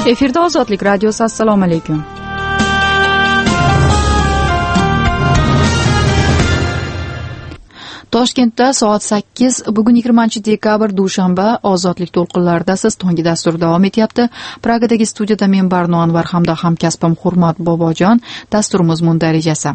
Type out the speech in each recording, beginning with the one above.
Efirda Ozodlik radiosi. Assalomu alaykum. Toshkentda soat 8, bugun 20-dekabr dushanba, Ozodlik to'lqinlarida siz tungi dastur davom etyapti. Pragadagi studiyada men Barno Anvar hamda hamkasbim Hurmat Bobojon. Dasturimiz darajasi.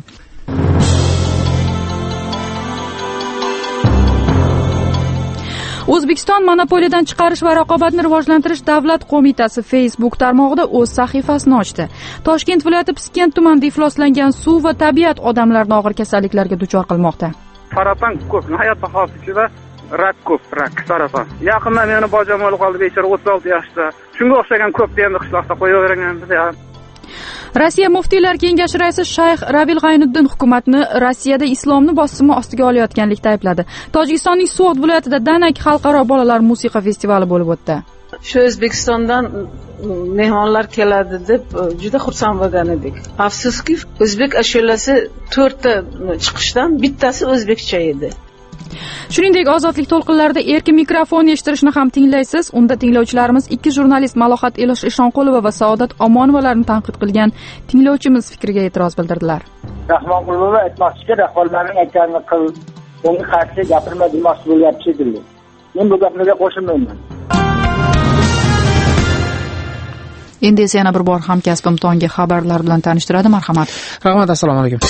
O'zbekiston monopoliyadan chiqarish va raqobatni rivojlantirish davlat qo'mitasi Facebook tarmog'ida o'z sahifasini ochdi. Toshkent viloyati Piskent tumanida ifloslangan suv va tabiat odamlarni og'ir kasalliklarga duchor qilmoqda. Saraton ko'p, hayot bahosi ichida rak ko'p, saraton. Yaqinda meni bojam o'lib qoldi, bechora 36 yoshda. Shunga o'xshagan ko'p endi qishloqda qo'yavergan biz-ya. Rossiya muftiylar kengashi raisi Shayx Ravil G'aynuddin hukumatni Rossiyada islomni bosimi ostiga olayotganlikda aybladi. Tojikistonning So'g'd viloyatida Danak xalqaro bolalar musiqa festivali bo'lib o'tdi. Shu O'zbekistondan mehmonlar keladi deb juda xursand bo'lgan edik. Afsuski, o'zbek ashulasi 4 ta chiqishdan bittasi o'zbekcha edi. Shuningdek, Ozodlik to'lqinlarida erkin mikrofon eshittirishni ham tinglaysiz. Unda tinglovchilarimiz ikki jurnalist Malohat Elosh Eshonqulova va Saodat Omonovalarni tanqid qilgan tinglovchimiz fikriga e'tiroz bildirdilar. Rahmonqulova aytmoqchiki, rahbarlarning aytganini qil, bunga qarshi gapirma demoqchi bo'lyapti dedilar. Men bu gaplarga qo'shilmayman. Endi esa yana bir bor hamkasbim tongi xabarlar bilan tanishtiradi. Marhamat. Rahmat, assalomu alaykum.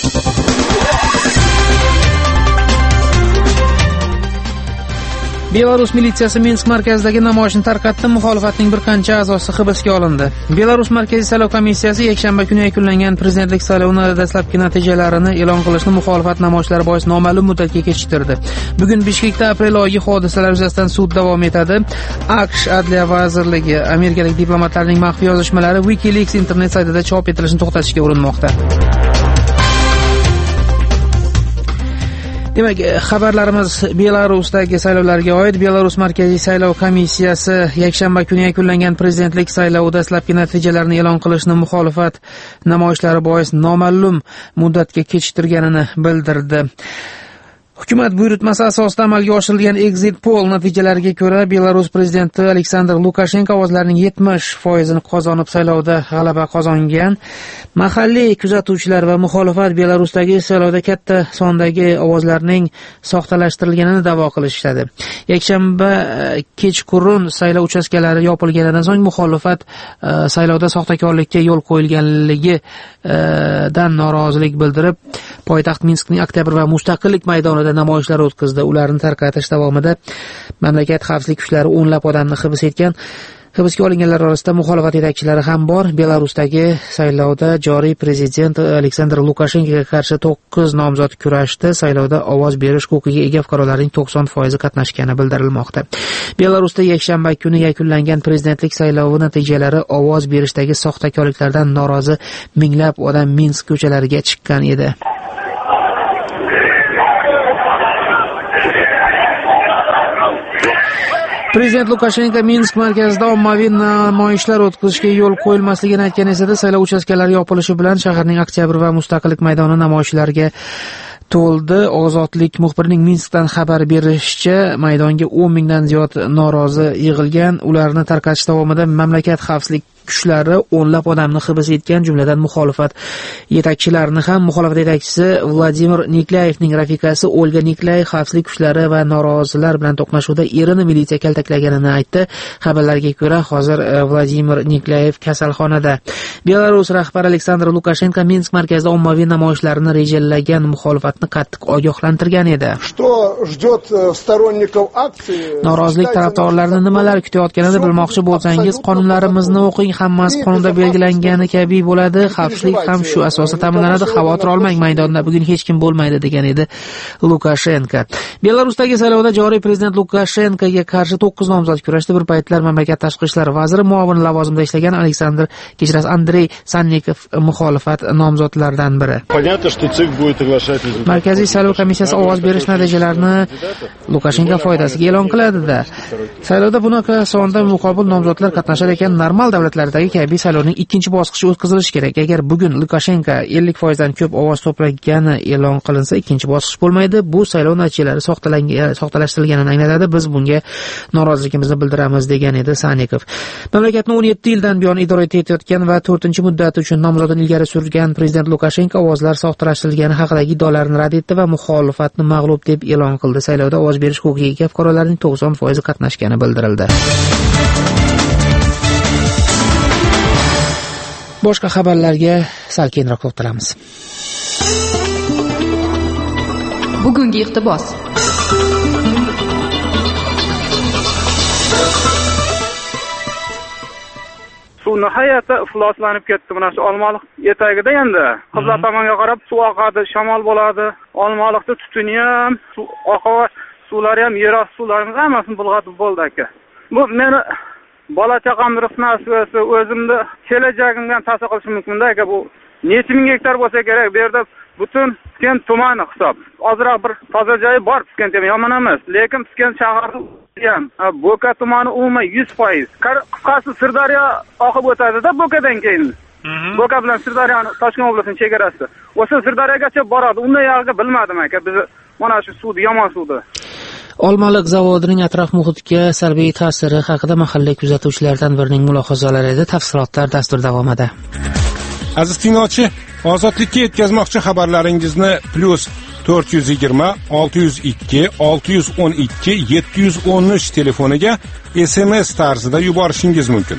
Belarus militsiyasi Minsk markazidagi namoyishni tarqatdi. Muxolifatning bir qancha a'zosi hibsga olindi. Belarus Markaziy saylov komissiyasi yakshanba kuni yakunlangan prezidentlik saylovining dastlabki natijalarini e'lon qilishni muxolifat namoyishlari bois noma'lum muddatga kechiktirdi. Bugun Bishkekda aprel oyi hodisalar yuzasidan sud davom etadi. AQSh Adliya vazirligi amerikalik diplomatlarning maxfiy yozishmalari WikiLeaks internet saytida chop etilishini to'xtatishga urinmoqda. Demak, xabarlarimiz Belarusdagi saylovlarga oid. Belarus Markaziy saylov komissiyasi yakshanba kuni yakunlangan prezidentlik saylovi dastlabki natijalarini e'lon qilishni muxolifat namoyishlari bois noma'lum muddatga kechiktirganini bildirdi. Hukumat buyurtmasi asosida amalga oshirilgan exit poll natijalariga ko'ra, Belarus prezidenti Aleksandr Lukashenko ovozlarning 70% qozonib saylovda g'alaba qozongan. Mahalliy kuzatuvchilar va muxolifat Belarusdagi saylovda katta sondagi ovozlarning soxtalashtirilganini da'vo qilishadi. Yakshanba kechqurun saylov uchastkalari yopilganidan so'ng muxolifat saylovda soxtakorlikka yo'l qo'yilganligidan norozilik bildirib, poytaxt Minskning Oktyabr va Mustaqillik maydonida namoyishlar o'tkazdi. Ularni tarqatish davomida mamlakat xavfsizlik kuchlari o'nlab odamni hibs etgan. Hibsga olinganlar orasida muxolifat yetakchilari ham bor. Belarusdagi saylovda joriy prezident Aleksandr Lukashenkoga qarshi 9 nomzod kurashdi. Saylovda ovoz berish huquqiga ega fuqarolarning 90% qatnashgani bildirilmoqda. Belarusda yakshanba kuni yakunlangan prezidentlik saylovi natijalari ovoz berishdagi soxtakorliklardan norozi minglab odam Minsk ko'chalariga chiqqan edi. Prezident Lukashenko Minsk markazida ommaviy namoyishlar o'tkazishga yo'l qo'yilmasligini aytgan esa saylov uchastkalari yopilishi bilan shaharning Oktyabr va Mustaqillik maydoni namoyishlarga to'ldi. Ozodlik muxbirining Minskdan xabar berishicha, maydonga 10 mingdan ziyod norozi yig'ilgan. Ularni tarqatish davomida mamlakat xavfsizlik kuchlari o'nlab odamni hibs etgan, jumladan muxolifat yetakchilarini ham. Muxolifat yetakchisi Vladimir Niklayevning rafiqasi Olga Niklay xavfsizlik kuchlari va norozilar bilan to'qnashuvda erini militsiya kaltaklaganini aytdi. Xabarlarga ko'ra, hozir Vladimir Niklayev kasalxonada. Belarus rahbari Aleksandr Lukashenko Minsk markazida ommaviy namoyishlarni rejalagan muxolifatni qattiq ogohlantirgan edi. Norozilik tarafdorlarini nimalar kutayotganini bilmoqchi bo'lsangiz, qonunlarimizni o'qing. Hammasi qonunda belgilangani kabi bo'ladi. Xavfsizlik ham shu asosda ta'minlanadi. Xavotir olmang, maydonda bugun hech kim bo'lmaydi, degan edi Lukashenko. Belarusdagi saylovda joriy prezident Lukashenkoga qarshi 9 nomzod kurashdi. Bir paytlar mamlakat tashqi ishlar vaziri muavini lavozimida ishlagan Andrey Sannikov muxolifat nomzodlaridan biri. Markaziy saylov komissiyasi ovoz berish natijalarini Lukashenko foydasiga e'lon qiladi-da. Saylovda bunaqa sonda muqobil nomzodlar qatnashar ekan, normal davlatlar shtatlaridagi kabi saylovning ikkinchi bosqichi o'tkazilishi kerak. Agar bugun Lukashenko 50% dan ko'p ovoz to'plagani e'lon qilinsa, ikkinchi bosqich bo'lmaydi. Bu saylov natijalari soxtalashtirilganini anglatadi. Biz bunga noroziligimizni bildiramiz, degan edi Sanikov. Mamlakatni 17 yildan buyon idora etayotgan va 4-muddati uchun nomzodini ilgari surgan prezident Lukashenko ovozlar soxtalashtirilgani haqidagi iddialarni rad etdi va muxolifatni mag'lub deb e'lon qildi. Saylovda ovoz berish huquqiga ega fuqarolarning 90% qatnashgani bildirildi. Boshqa xabarlarga sal keyinroq to'xtalamiz. Bugungi iqtibos. Suv nihoyatda ifloslanib ketdi. Mana shu Olmaliq etagida endi Qibla tomonga qarab suv oqadi, shamol bo'ladi. Olmaliqda tutuni ham, suv oqava suvlari ham, yer osti suvlarimiz hammasini bulg'atib bo'ldi aka. Bu meni bola chaqamni rizqi, o'zimni kelajagimga ta'sir qilishi mumkin-da aka. Bu necha ming gektar bo'lsa kerak, bu yerda butun Piskent tumani hisob. Ozroq bir toza joyi bor Piskent ham yomon emas, lekin Piskent shaharda ham Bo'ka tumani umuman 100%. Qisqasi Sirdaryo oqib o'tadi-da Bo'kadan keyin. Bo'ka bilan Sirdaryoni Toshkent oblasining chegarasi. O'sha Sirdaryogacha boradi. Undan yog'iga bilmadim aka. Biz mana shu suvni, yomon suvni. Olmaliq zavodining atrof muhitga salbiy ta'siri haqida mahalliy kuzatuvchilardan birining mulohazalari edi. Tafsilotlar dastur davomida. Aziz tinglovchi, ozodlikka yetkazmoqchi xabarlaringizni +420 602 612 713 telefoniga SMS tarzida yuborishingiz mumkin.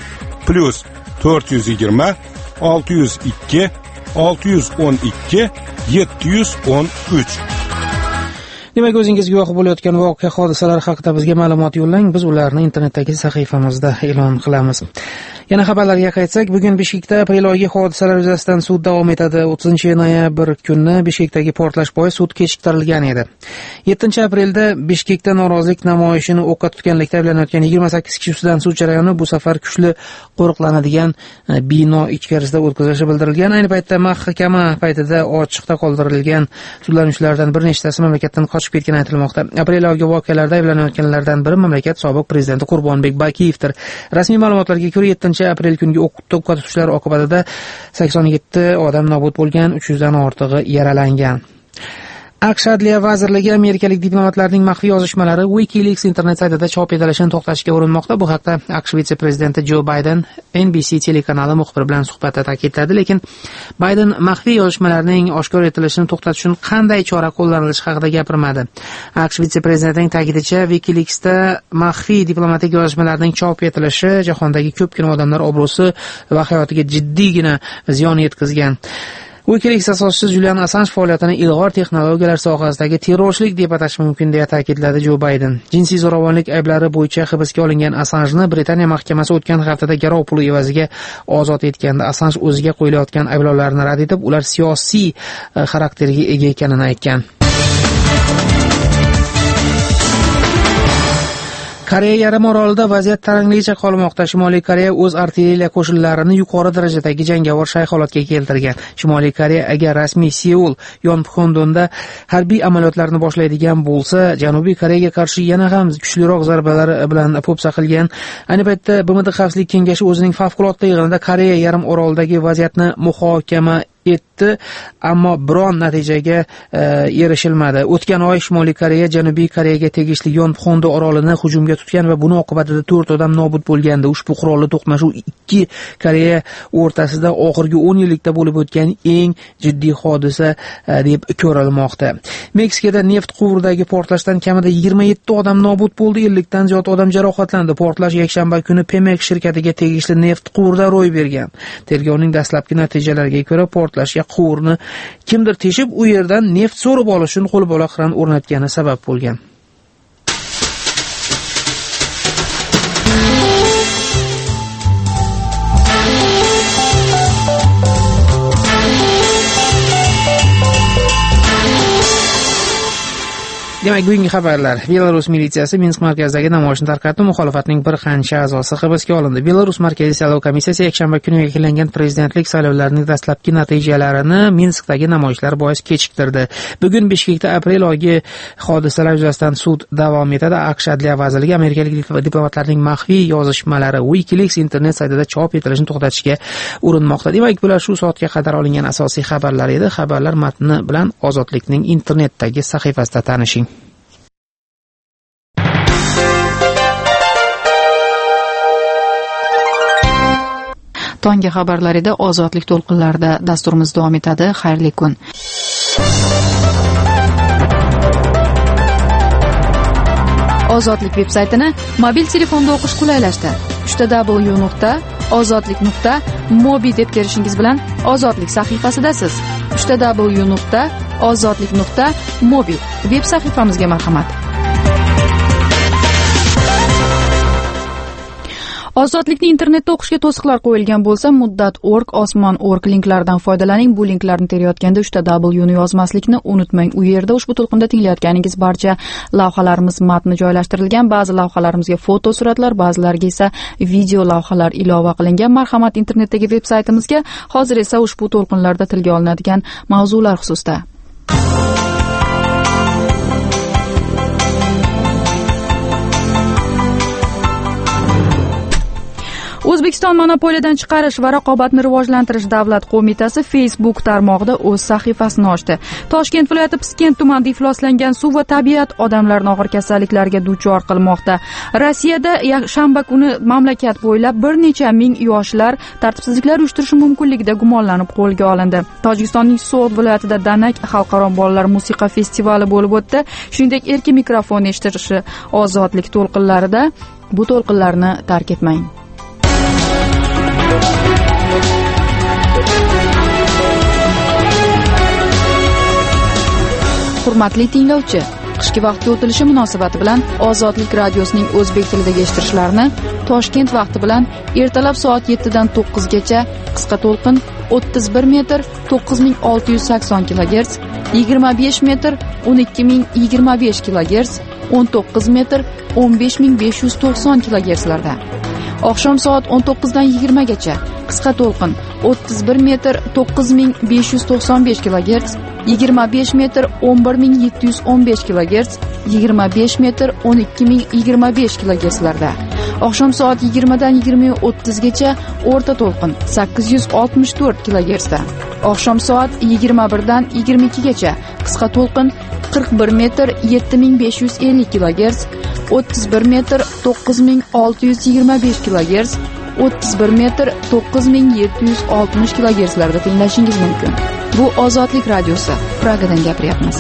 +420 602 612 713. Demak, o'zingiz guvoh bo'layotgan voqea hodisalar haqida bizga ma'lumot yo'llang, biz ularni internetdagi sahifamizda e'lon qilamiz. Yana xabarlarga qaytsak, bugun Bishkekda aprel oyi hodisalar yuzasidan sud davom etadi. 30-noyabr kuni Bishkekdagi portlash bois sud kechiktirilgan edi. 7-aprelda Bishkekda norozilik namoyishini o'qqa tutganlikda ayblanayotgan 28 kishi ustidan sud jarayoni bu safar kuchli qo'riqlanadigan bino ichkarisida o'tkazilishi bildirilgan. Ayni paytda mahkama paytida ochiqda qoldirilgan sudlanuvchilardan bir nechtasi mamlakatdan qochib ketgani aytilmoqda. Aprel oyi voqealarda ayblanayotganlardan biri mamlakat sobiq prezidenti Qurbonbek Bakiyevdir. Rasmiy ma'lumotlarga ko'ra 7-aprel kungi o'qqa tutishlar oqibatida 87 odam nobud bo'lgan, 300 dan ortig'i yaralangan. AQSh Adliya vazirligi amerikalik diplomatlarning maxfiy yozishmalari WikiLeaks internet saytida chop etilishini to'xtatishga urinmoqda. Bu haqda AQSh vitse-prezidenti Jo Bayden NBC telekanali muxbiri bilan suhbatda ta'kidladi, lekin Bayden maxfiy yozishmalarning oshkor etilishini to'xtatish uchun qanday chora qo'llanilishi haqida gapirmadi. AQSh vitse-prezidentining ta'kidincha, WikiLeaksda maxfiy diplomatik yozishmalarning chop etilishi jahondagi ko'pgina odamlar obro'si va hayotiga jiddiygina ziyon yetkazgan. WikiLeaks asoschisi Julian Assange faoliyatini ilg'or texnologiyalar sohasidagi terrorchilik deb atash mumkin deya ta'kidladi Jo Bayden. Jinsiy zo'ravonlik ayblari bo'yicha hibsga olingan Assangeni Britaniya mahkamasi o'tgan haftada garov puli evaziga ozod etgandi. Assange o'ziga qo'yilayotgan ayblovlarni rad etib, ular siyosiy xarakterga ega ekanini aytgan. Koreya yarim orolida vaziyat tarangligicha qolmoqda. Shimoliy Koreya o'z artilleriya qo'shinlarini yuqori darajadagi jangovar shay holatga keltirgan. Shimoliy Koreya agar rasmiy Seul Yonpxondonda harbiy amaliyotlarni boshlaydigan bo'lsa, Janubiy Koreyaga qarshi yana ham kuchliroq zarbalar bilan po'pisa qilgan. Ayni paytda BMT Xavfsizlik kengashi o'zining favqulodda yig'inida Koreya yarim orolidagi vaziyatni muhokama etdi, ammo biron natijaga erishilmadi. O'tgan oy Shimoliy Koreya Janubiy Koreyaga tegishli Yonpxondo orolini hujumga tutgan va buning oqibatida 4 odam nobud bo'lgandi. Ushbu qurolli to'qnashuv ikki Koreya o'rtasida oxirgi 10 yillikda bo'lib o'tgan eng jiddiy hodisa deb ko'rilmoqda. Meksikada neft quvuridagi portlashdan kamida 27 odam nobud bo'ldi, 50 dan ziyod odam jarohatlandi. Portlash yakshanba kuni Pemex shirkatiga tegishli neft quvurida ro'y bergan. Tergovning dastlabki natijalariga ko'ra portlashga quvurni kimdir teshib, u yerdan neft so'rib olish uchun qo'lbola kran o'rnatgani sabab bo'lgan. Demak, bugungi xabarlar. Belarus militsiyasi Minsk markazidagi namoyishni tarqatdi. Muxolifatning bir qancha a'zosi hibsga olindi. Belarus Markaziy saylov komissiyasi yakshanba kuni yakunlangan prezidentlik saylovlarining dastlabki natijalarini Minskdagi namoyishlar bois kechiktirdi. Bugun Bishkekda aprel oyi hodisalar yuzasidan sud davom etadi. AQSh Adliya vazirligi amerikalik diplomatlarning maxfiy yozishmalari WikiLeaks internet saytida chop etilishini to'xtatishga urinmoqda. Demak, bular shu soatga qadar olingan asosiy xabarlar edi. Xabarlar matni bilan Ozodlikning internetdagi sahifasida tanishing. Tongi xabarlarida Ozodlik to'lqinlarida dasturimiz davom etadi. Xayrli kun. Ozodlik veb-saytini mobil telefonda o'qish qulaylashdi. www.ozodlik.mobi deb kirishingiz bilan Ozodlik sahifasidasiz. www.ozodlik.mobi veb sahifamizga marhamat. Ozodlikni internetda o'qishga to'siqlar qo'yilgan bo'lsa, muddat.org, osmon.org linklaridan foydalaning. Bu linklarni terayotganda w ni yozmaslikni unutmang. U yerda ushbu to'lqinda tinglayotganingiz barcha lavhalarimiz matni joylashtirilgan. Ba'zi lavhalarımizga foto suratlar, ba'zilariga esa video lavhalar ilova qilingan. Marhamat, internetdagi veb-saytimizga. Hozir esa ushbu to'lqinlarda tilga olinadigan mavzular xususida. O'zbekiston monopoliyadan chiqarish va raqobatni rivojlantirish davlat qo'mitasi Facebook tarmog'ida o'z sahifasini ochdi. Toshkent viloyati Piskent tumanida ifloslangan suv va tabiat odamlarni og'ir kasalliklarga duchor qilmoqda. Rossiyada shanba kuni mamlakat bo'ylab bir necha ming yoshlar tartibsizliklar uyushtirishi mumkinligida gumonlanib qo'lga olindi. Tojikistonning So'g'd viloyatida Danak xalqaro bolalar musiqa festivali bo'lib o'tdi. Shuningdek, erkin mikrofon eshitilishi Ozodlik to'lqinlarida. Bu to'lqinlarni tark etmang. Hurmatli tinglovchi, qishki vaqtga o'tilishi munosabati bilan Ozodlik radiosining o'zbek tilidagi eshittirishlarini Toshkent vaqti bilan ertalab soat 7 dan 9 gacha qisqa to'lqin 31 metr 9680 kHz, 25 metr 12025 kHz, 19 metr 15590 kHz larda. Oqshom soat 19 dan 20 gacha qisqa to'lqin 31 metr 9595 kHz, 25 metr 11715 kHz, 25 metr 12025 kHz larda. Oqshom soat 20 dan 20:30 gacha o'rta to'lqin 864 kHz da. Oqshom soat 21 dan 22 gacha qisqa to'lqin 41 metr 7550 kHz, 31 metr 9625 kHz, 31 metr 9760 kHz larda tinglashingiz mumkin. Bu Ozodlik radiosi. Pragadan gapiryapmiz.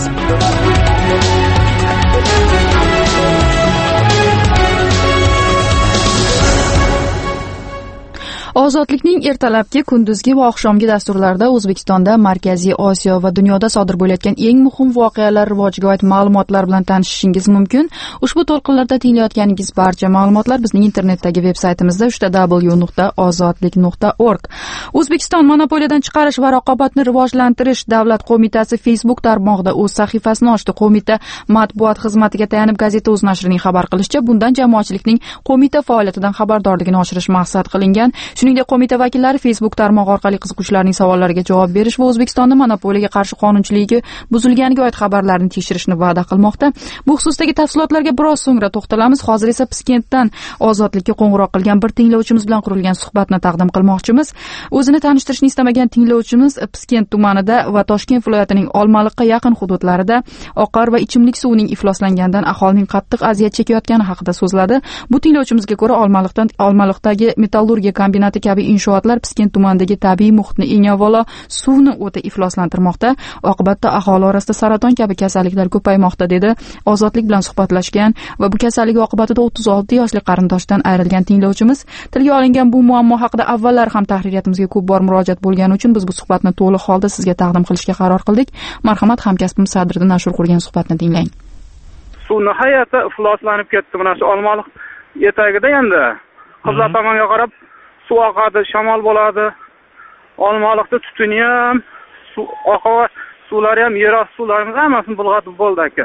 Ozodlikning ertalabki, kunduzgi va oqshomgi dasturlarida O'zbekistonda, Markaziy Osiyo va dunyoda sodir bo'layotgan eng muhim voqealar rivojiga oid ma'lumotlar bilan tanishishingiz mumkin. Ushbu to'lqinlarda tinglayotganingiz barcha ma'lumotlar bizning internetdagi veb-saytimizda www.ozodlik.org. O'zbekiston monopoliyadan chiqarish va raqobatni rivojlantirish davlat qo'mitasi Facebook tarmog'ida o'z sahifasini ochdi. Qo'mita matbuot xizmatiga tayanib Gazeta.uz nashrining xabar qilishicha, bundan jamoatchilikning qo'mita faoliyatidan xabardorligini oshirish maqsad qilingan. Shuningdek, qo'mita vakillari Facebook tarmog'i orqali qiziquvchilarning savollariga javob berish va O'zbekistonda monopoliyaga qarshi qonunchiligi buzilganiga oid xabarlarni tekshirishni va'da qilmoqda. Bu xususdagi tafsilotlarga biroz so'ngra to'xtalamiz. Hozir esa Piskentdan Ozodlikka qo'ng'iroq qilgan bir tinglovchimiz bilan qurilgan suhbatni taqdim qilmoqchimiz. O'zini tanishtirishni istamagan tinglovchimiz Piskent tumanida va Toshkent viloyatining Olmaliqqa yaqin hududlarida oqar va ichimlik suvining ifloslanganidan aholining qattiq aziyat chekayotgani haqida so'zladi. Bu tinglovchimizga ko'ra, Olmaliqdagi metallurgiya kombinati kabi inshootlar Piskent tumanidagi tabiiy muhitni, eng avvalo suvni o'ta ifloslantirmoqda. Oqibatda aholi orasida saraton kabi kasalliklar ko'paymoqda, dedi Ozodlik bilan suhbatlashgan va bu kasallik oqibatida 36 yoshli qarindoshdan ayrilgan tinglovchimiz. Tilga olingan bu muammo haqida avvallar ham tahririyatimizga ko'p bor murojaat bo'lgani uchun biz bu suhbatni to'liq holda sizga taqdim qilishga qaror qildik. Marhamat, hamkasbim Sadriddin Ashur qurgan suhbatni tinglang. Suv nihoyatda ifloslanib ketdi. Mana shu Olmaliq etagida endi qibla tomonga qarab suv oqadi, shamol bo'ladi. Olmaliqda tutuni ham, oqova suvlari ham, yer osti suvlarimiz hammasini bulg'atib bo'ldi aka.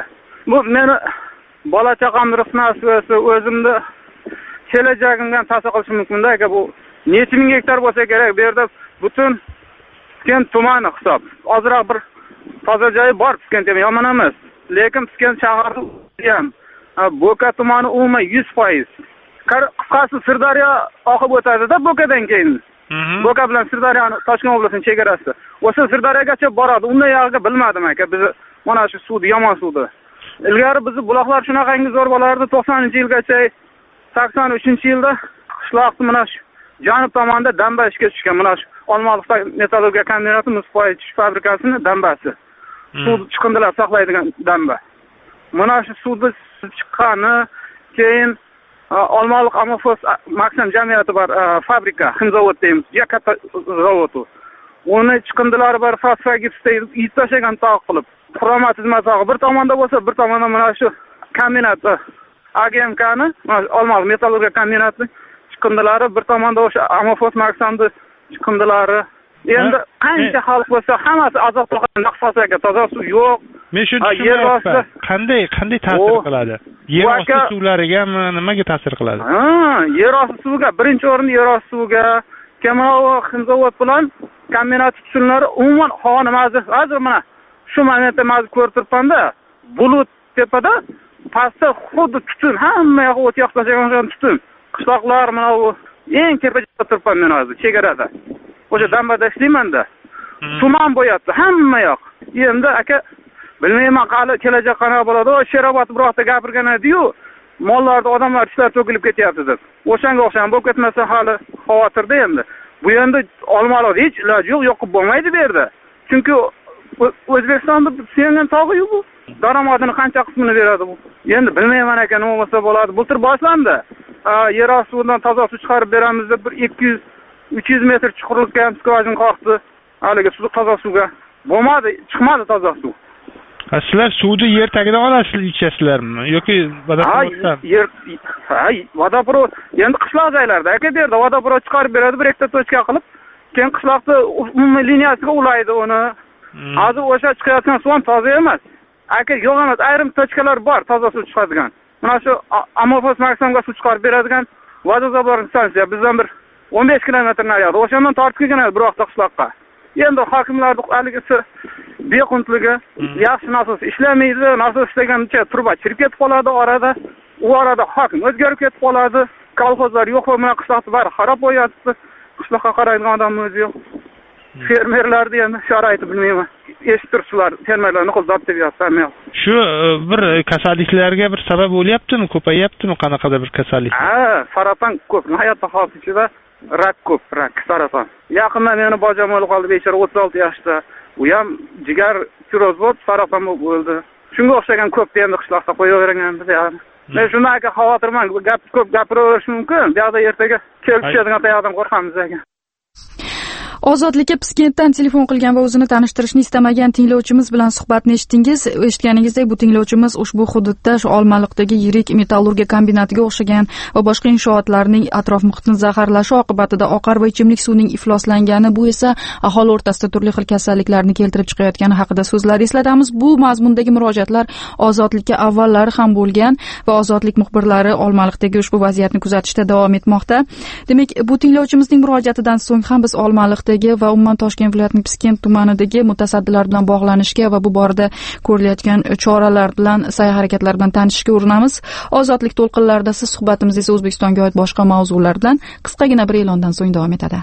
bu meni bola chaqamni rizqi o'zimni kelajagimdan ta'sir qilishi mumkin-da aka. Bu necha ming gektar bo'lsa kerak, bu yerda butun Piskent tumani hisob. Ozroq bir toza joyi bor Piskent ham yomon emas. Lekin Piskent shaharda ham Bo'ka tumani umuman 100%. Qisqasi Sirdaryo oqib o'tadi-da Bo'kadan keyin. Bo'ka bilan Sirdaryoni Toshkent oblasining chegarasi. O'sha Sirdaryogacha boradi. Undan yog'iga bilmadim aka. Biz mana shu suvni, yomon suvni. Ilgari bizni buloqlar shunaqangi zo'r bo'lardi 90-yilgacha, 83-yilda qishloqni mana shu janub tomonda damba ishga tushgan. Mana shu Olmaliqda metallurgiya kombinati muspoy tish fabrikasining dambasi. Suv chiqindilar saqlaydigan damba. Mana shu suvni chiqqani keyin Olmaliq Amofos Maksim jamiyati bor fabrika, ximzavod deymiz, juda katta zavod u. Uni chiqindilari bor fosfogipsda yutib tashlagan tog' qilib. Qurama tizma tog'i bir tomonda bo'lsa, bir tomonda mana shu kombinat AGMKni, Olmaliq metallurgiya kombinati chiqindilari, bir tomonda o'sha Amofos Maksimni chiqindilari. Endi qancha xalq bo'lsa, hammasi azob to'qan naqsasaga toza suv yo'q. Men shuni tushunyapman. Qanday ta'sir qiladi? Yer osti suvlarigami, nimaga ta'sir qiladi? Yer osti suviga, birinchi o'rinda yer osti suviga, Kemalova ximzavod bilan kombinat tutunlari umuman havoni hozir mana shu momentda men ko'rib turibman-da, bulut tepada pastda xuddi tutun, hamma yoqqa o't yoqib tashlagan tutun. Qishloqlar mana u eng tepada turibman men hozir chegarada. O'sha dambada ishlayman-da. Tuman bo'yapti hamma yoq. Endi aka bilmayman qali kelajak qanaqa bo'ladi. O Sherobod biroqda gapirgan edi-yu, mollarda odamlar ishlar to'kilib ketyapti deb. O'shanga o'xshagan bo'lib ketmasa hali xavotirda endi. Bu endi Olmaliqda hech iloji yo'q, yo'qib bo'lmaydi bu yerda. Chunki O'zbekistonda suyangan tog'i-yu bu. Daromadini qancha qismini beradi bu? Endi bilmayman aka nima bo'lsa bo'ladi. Bultir boshlandi. Yer osti suvidan toza suv chiqarib beramiz deb bir 200-300 metr chuqurlikka ham skvajin qoqdi. Haliga suv toza suvga bo'lmadi, chiqmadi toza suv. Sizlar suvni yer tagidan olasiz, ichasizlarmi yoki vodoprovoddan? Vodoprovod endi qishloq joylarda aka bu yerda vodoprovod chiqarib beradi, bir ikkita tochka qilib, keyin qishloqda umumiy liniyasiga ulaydi uni. Hozir o'sha chiqayotgan suv ham toza emas. Aka yo'q emas, ayrim tochkalar bor toza suv chiqadigan. Mana shu Amofos Maksimga suv chiqarib beradigan vodozabor stansiya bizdan bir 15 kilometr naryoqda. O'shandan tortib kelgan bir vaqtda qishloqqa. Endi hokimlarning haligisi bequntligi, yaxshi nasos ishlamaydi, nasos ishlagancha turba chirib ketib qoladi orada. U orada hokim o'zgarib ketib qoladi. Kolxozlar yo'q, mana qishloqda bari xarob bo'lyapti. Qishloqqa qaraydigan odam o'zi yo'q. Fermerlarni endi sharoiti bilmayman. Eshittirsizlar, fermerlarni qo'lda deyapti. Shu bir kasalliklarga bir sabab bo'lyaptimi, ko'payaptimi qanaqadir bir kasallik? Saraton ko'p. Hayotda xavf ichida rak ko'p, rak, saraton. Yaqinda meni bojam o'lib qoldi, bechora 36 yoshda. U ham jigar siroz bo'lib, saraton bo'ldi. Shunga o'xshagan ko'p endi qishloqda qo'yavergan biz yani. Men shunaqa xavotirman, gap ko'p gapiraverish mumkin. Bu yerda ertaga kelib tushadigan tayyordan qo'rqamiz aka. Ozodlikka Piskentdan telefon qilgan va o'zini tanishtirishni istamagan tinglovchimiz bilan suhbatni eshitdingiz. Eshitganingizdek, bu tinglovchimiz ushbu hududda Olmaliqdagi yirik metallurgiya kombinatiga o'xshagan va boshqa inshootlarning atrof muhitini zaharlashi oqibatida oqar va ichimlik suvining ifloslangani, bu esa aholi o'rtasida turli xil kasalliklarni keltirib chiqayotgani haqida so'zlar eslatamiz. Bu mazmundagi murojaatlar Ozodlikka avvallari ham bo'lgan va Ozodlik muxbirlari Olmaliqdagi ushbu vaziyatni kuzatishda davom etmoqda. Demak, bu tinglovchimizning murojaatidan so'ng ham biz Olmaliqda va umuman Toshkent viloyatining Piskent tumanidagi mutasaddilar bilan bog'lanishga va bu borada ko'rilayotgan choralar bilan, sa'y-harakatlar bilan tanishishga urinamiz. Ozodlik to'lqinlarida siz suhbatimiz esa O'zbekistonga oid boshqa mavzular bilan qisqagina bir e'londan so'ng davom etadi.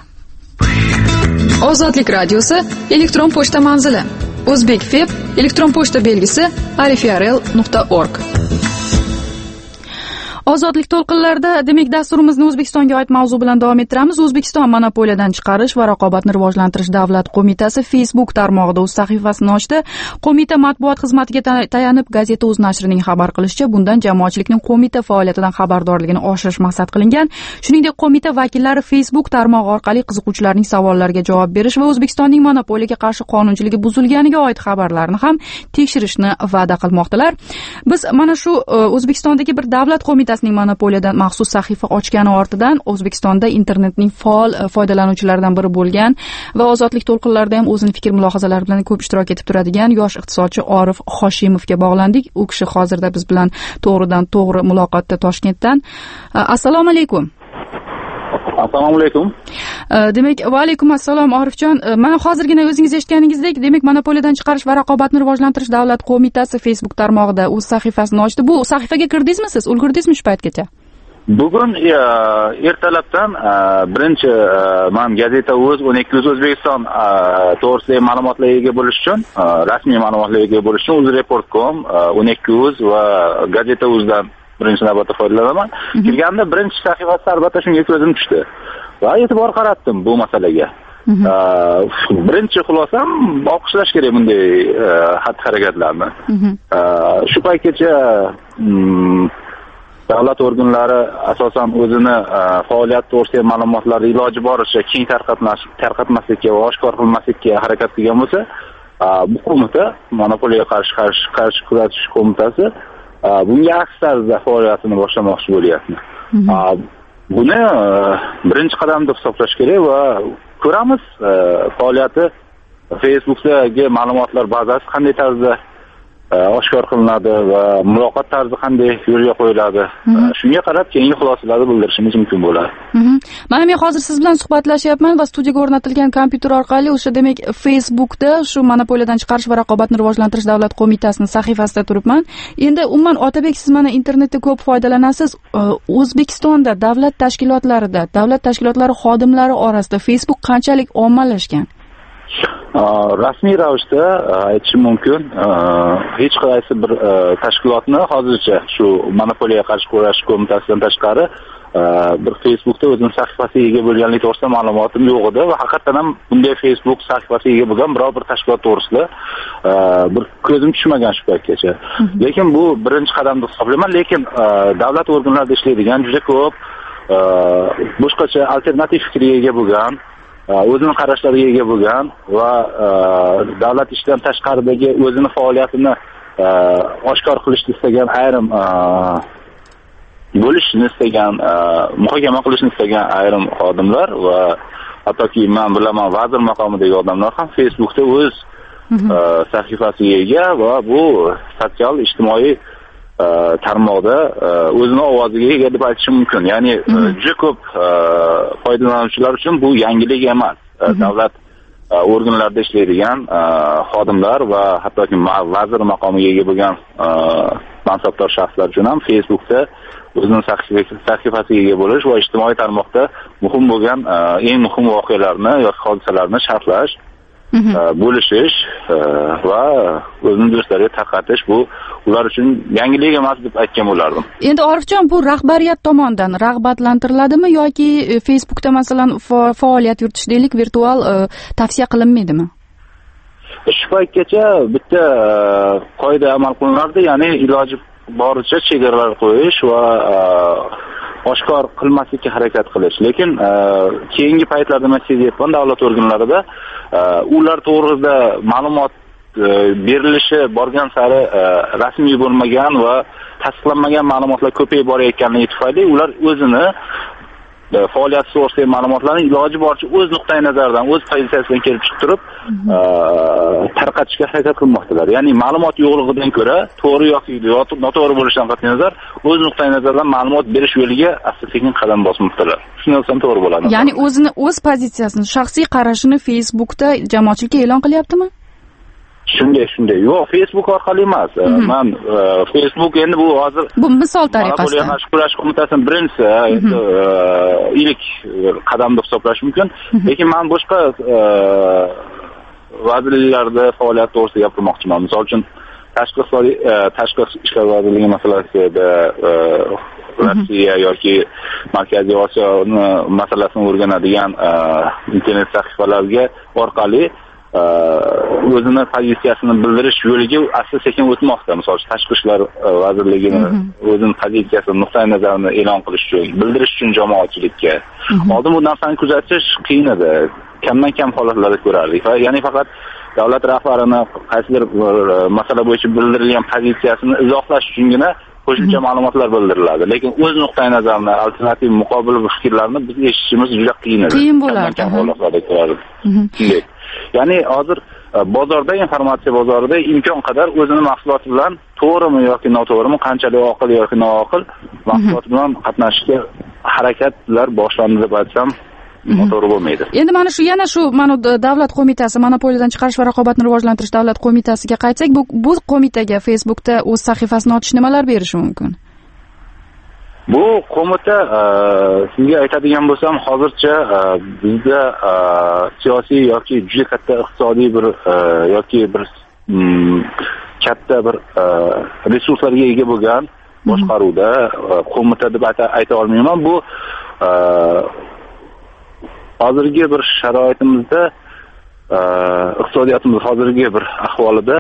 Ozodlik radiosi elektron pochta manzili: O'zbekfeb elektron pochta belgisi arifrl.org. Ozodlik to'lqinlarida, demak, dasturimizni O'zbekistonga oid mavzu bilan davom ettiramiz. O'zbekiston monopoliyadan chiqarish va raqobatni rivojlantirish davlat qo'mitasi Facebook tarmog'ida o'z sahifasini ochdi. Qo'mita matbuot xizmatiga tayanib, Gazeta Uz nashrining xabar qilishicha, bundan jamoatchilikning qo'mita faoliyatidan xabardorligini oshirish maqsad qilingan. Shuningdek, qo'mita vakillari Facebook tarmog'i orqali qiziquvchilarning savollariga javob berish va O'zbekistonning monopoliyaga qarshi qonunchiligi buzilganiga oid xabarlarni ham tekshirishni va'da qilmoqdalar. Biz mana shu O'zbekistondagi bir davlat qo'mitasi qo'mitasining monopoliyadan maxsus sahifa ochgani ortidan O'zbekistonda internetning faol foydalanuvchilaridan biri bo'lgan va ozodlik to'lqinlarida ham o'zining fikr mulohazalari bilan ko'p ishtirok etib turadigan yosh iqtisodchi Orif Hoshimovga bog'landik. U kishi hozirda biz bilan to'g'ridan to'g'ri muloqotda Toshkentdan. Assalomu alaykum. Assalomu alaykum. Demak, va alaykum assalom Orifjon. Mana hozirgina o'zingiz eshitganingizdek, demak, monopoliyadan chiqarish va raqobatni rivojlantirish davlat qo'mitasi Facebook tarmog'ida o'z sahifasini ochdi. Bu sahifaga kirdingizmi siz? Ulgurdingizmi shu paytgacha? Bugun ertalabdan birinchi men Gazeta.uz 12 O'zbekiston to'g'risidagi ma'lumotlarga ega bo'lish uchun, rasmiy ma'lumotlarga ega bo'lish uchun uzreport.com, 12 va Gazeta.uzdan birinchi navbatda foydalanaman. Kirganda birinchi sahifasi albatta shunga ko'zim tushdi va e'tibor qaratdim bu masalaga. Birinchi xulosam olqishlash kerak bunday xatti-harakatlarni. Shu paytgacha davlat organlari asosan o'zini faoliyat to'g'risidagi ma'lumotlarni iloji boricha keng tarqatmaslikka va oshkor qilmaslikka harakat qilgan bo'lsa, bu qo'mita, monopoliyaga qarshi kurashish qo'mitasi bunga aks tarzda faoliyatini boshlamoqchi bo'lyapti. Buni birinchi qadam deb hisoblash kerak va ko'ramiz faoliyati Facebookdagi ma'lumotlar bazasi qanday tarzda oshkor qilinadi va muloqot tarzi qanday yo'lga qo'yiladi. Shunga qarab keyingi xulosalarni bildirishimiz mumkin bo'ladi. Mana men hozir siz bilan suhbatlashyapman va studiyaga o'rnatilgan kompyuter orqali o'sha demak Facebookda shu monopoliyadan chiqarish va raqobatni rivojlantirish davlat qo'mitasining sahifasida turibman. Endi umuman Otabek, siz mana internetda ko'p foydalanasiz. O'zbekistonda davlat tashkilotlari xodimlari orasida Facebook qanchalik ommalashgan? Rasmiy ravishda aytishim mumkin, hech qaysi bir tashkilotni hozircha shu monopoliyaga qarshi kurashish qo'mitasidan tashqari bir Facebookda o'zining sahifasiga ega bo'lganligi to'g'risida ma'lumotim yo'q edi va haqiqatan ham bunday Facebook sahifasiga ega bo'lgan biror bir tashkilot to'g'risida bir ko'zim tushmagan shu paytgacha. Lekin bu birinchi qadam deb hisoblayman. Lekin davlat organlarida ishlaydigan juda ko'p boshqacha alternativ fikrga ega bo'lgan, o'zining qarashlariga ega bo'lgan va davlat ishidan tashqaridagi o'zini faoliyatini oshkor qilishni istagan ayrim bo'lishni istagan, muhokama qilishni istagan ayrim xodimlar va hattoki men bilaman vazir maqomidagi odamlar ham Facebookda o'z sahifasiga ega va bu sotsial ijtimoiy tarmoqda o'zini ovoziga ega deb aytishim mumkin. Ya'ni juda ko'p foydalanuvchilar uchun bu yangilik emas. Davlat organlarida ishlaydigan xodimlar va hattoki vazir maqomiga ega bo'lgan mansabdor shaxslar uchun ham Facebookda o'zining sahifasiga ega bo'lish va ijtimoiy tarmoqda muhim bo'lgan eng muhim voqealarni yoki hodisalarni sharhlash, bo'lishish va o'zining do'stlariga tarqatish bu ular uchun yangilik emas deb aytgan bo'lardim. Endi Orifjon, bu rahbariyat tomonidan rag'batlantiriladimi yoki Facebookda masalan faoliyat yuritish deylik virtual tavsiya qilinmaydimi? Shu paytgacha bitta qoida amal qilinardi, ya'ni iloji boricha chegaralar qo'yish va oshkor qilmaslikka harakat qilish. Lekin keyingi paytlarda men sezyapman davlat organlarida ular to'g'risida ma'lumot berilishi borgan sari rasmiy bo'lmagan va tasdiqlanmagan ma'lumotlar ko'payib borayotganligi tufayli ular o'zini faoliyat to'g'risidagi ma'lumotlarni iloji boricha o'z nuqtai nazaridan, o'z pozitsiyasidan kelib chiqib turib tarqatishga harakat qilmoqdalar. Ya'ni ma'lumot yo'qligidan ko'ra to'g'ri yoki noto'g'ri bo'lishidan qat'iy nazar o'z nuqtai nazaridan ma'lumot berish yo'liga asta-sekin qadam bosmoqdalar. Shundan so'ng to'g'ri bo'ladi. Ya'ni o'z pozitsiyasini, shaxsiy qarashini Facebookda jamoatchilikka e'lon qilyaptimi? Shunday. Yo'q, Facebook orqali emas. Men Facebook endi bu hozir bu misol tariqasida Monopoliya qo'mitasining birinchisi ilk qadam deb hisoblash mumkin. Lekin men boshqa vazirliklarda faoliyat to'g'risida gapirmoqchiman. Misol uchun tashqi ishlar vazirligi masalasida Rossiya yoki Markaziy Osiyo masalasini o'rganadigan internet sahifalarga orqali o'zini pozitsiyasini bildirish yo'liga asta-sekin o'tmoqda. Misol uchun tashqi ishlar vazirligini o'zining pozitsiyasini, nuqtai nazarini e'lon qilish uchun, bildirish uchun jamoatchilikka. Oldin bu narsani kuzatish qiyin edi. Kamdan kam holatlarda ko'rardik. Ya'ni faqat davlat rahbarini qaysidir masala bo'yicha bildirilgan pozitsiyasini izohlash uchungina qo'shimcha ma'lumotlar bildiriladi, lekin o'z nuqtai nazarini, alternativ muqobil fikrlarni biz eshitishimiz juda qiyin bo'lardi. Ya'ni hozir bozorda, informatsiya bozorida imkon qadar o'zini mahsuloti bilan to'g'rimi yoki noto'g'rimi, qanchalik oqil yoki noaqil mahsulot bilan qatnashishga harakatlar boshlandi deb aytsam noto'g'ri bo'lmaydi. Endi yana shu davlat qo'mitasi, monopoliyadan chiqarish va raqobatni rivojlantirish davlat qo'mitasiga qaytsak, bu qo'mitaga Facebookda o'z sahifasini ochish nimalar berishi mumkin? Bu qo'mita, sizga aytadigan bo'lsam, hozircha bizda siyosiy yoki juda katta iqtisodiy yoki bir katta bir resurslarga ega bo'lgan boshqaruvda qo'mita deb ayta olmayman. Bu hozirgi bir sharoitimizda, iqtisodiyotimiz hozirgi bir ahvolida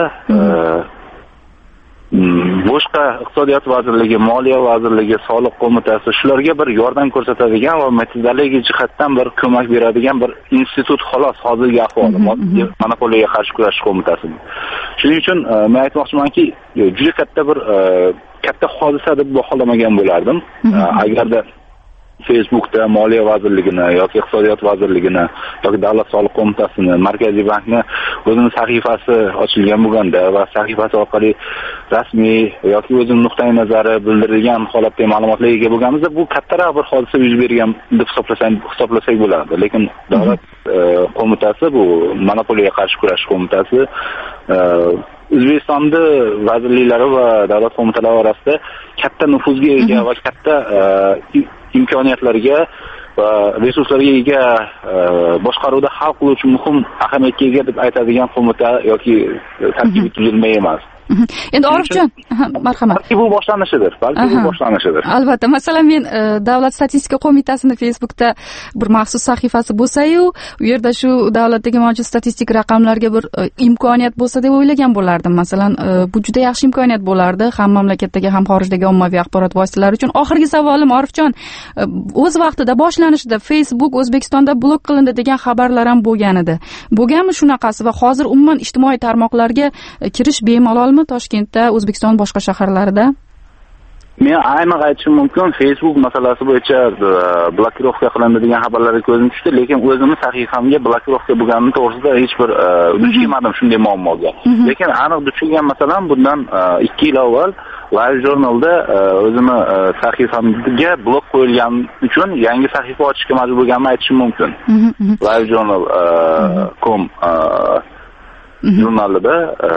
boshqa iqtisodiyot vazirligi, moliya vazirligi, soliq qo'mitasi shularga bir yordam ko'rsatadigan va metodologik jihatdan bir ko'mak beradigan bir institut xolos hozirgi ahvoli, monopoliyaga qarshi kurashish qo'mitasi. Shuning uchun men aytmoqchimanki, juda katta hodisa deb baholamagan bo'lardim. Agarda Facebookda Moliya vazirligini yoki iqtisodiyot vazirligini yoki davlat soliq qo'mitasini, Markaziy bankni o'zining sahifasi ochilgan bo'lganda va sahifasi orqali rasmiy yoki o'zining nuqtai nazari bildirilgan holatdagi ma'lumotlarga ega bo'lganimizda, bu kattaroq bir hodisa yuz bergan deb hisoblasak bo'ladi. Lekin davlat qo'mitasi, bu monopoliyaga qarshi kurashish qo'mitasi O'zbekistonda vazirliklari va davlat qo'mitalari orasida katta nufuzga ega va katta imkoniyatlarga va resurslarga ega, boshqaruvda hal qiluvchi muhim ahamiyatga ega deb aytadigan qo'mita yoki tarkibiy tuzilma emas. Endi Orifjon, marhamat. Balki bu boshlanishidir. Albatta, masalan, men Davlat statistika qo'mitasini Facebookda bir maxsus sahifasi bo'lsa-yu, u yerda shu davlatdagi mavjud statistik raqamlarga bir imkoniyat bo'lsa deb o'ylagan bo'lardim. Masalan, bu juda yaxshi imkoniyat bo'lardi ham mamlakatdagi, ham xorijdagi ommaviy axborot vositalari uchun. Oxirgi savolim, Orifjon, o'z vaqtida boshlanishida Facebook O'zbekistonda blok qilindi degan xabarlar ham bo'lgan edi. Bo'lganmi shunaqasi va hozir umuman ijtimoiy tarmoqlarga kirish bemalolmi Toshkentda, O'zbekiston boshqa shaharlarida? Men aniq aytishim mumkin, Facebook masalasi bo'yicha blokirovka qilindi degan xabarlarga ko'zim tushdi, lekin o'zimni sahifamga blokirovka bo'lgani to'g'risida hech bir duch kelmadim shunday muammoga. Lekin aniq duch kelgan masalan bundan 2 yil avval Live Journalda o'zimni sahifamga blok qo'yilgani uchun yangi sahifa ochishga majbur bo'lganimni aytishim mumkin. Live Journal.com jurnalida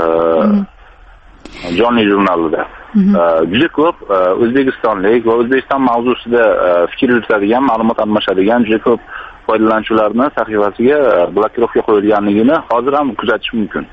jonli jurnalida juda ko'p o'zbekistonlik va O'zbekiston mavzusida fikr yuritadigan, ma'lumot almashadigan juda ko'p foydalanuvchilarning sahifasiga blokirovka qo'yilganligini hozir ham kuzatish mumkin.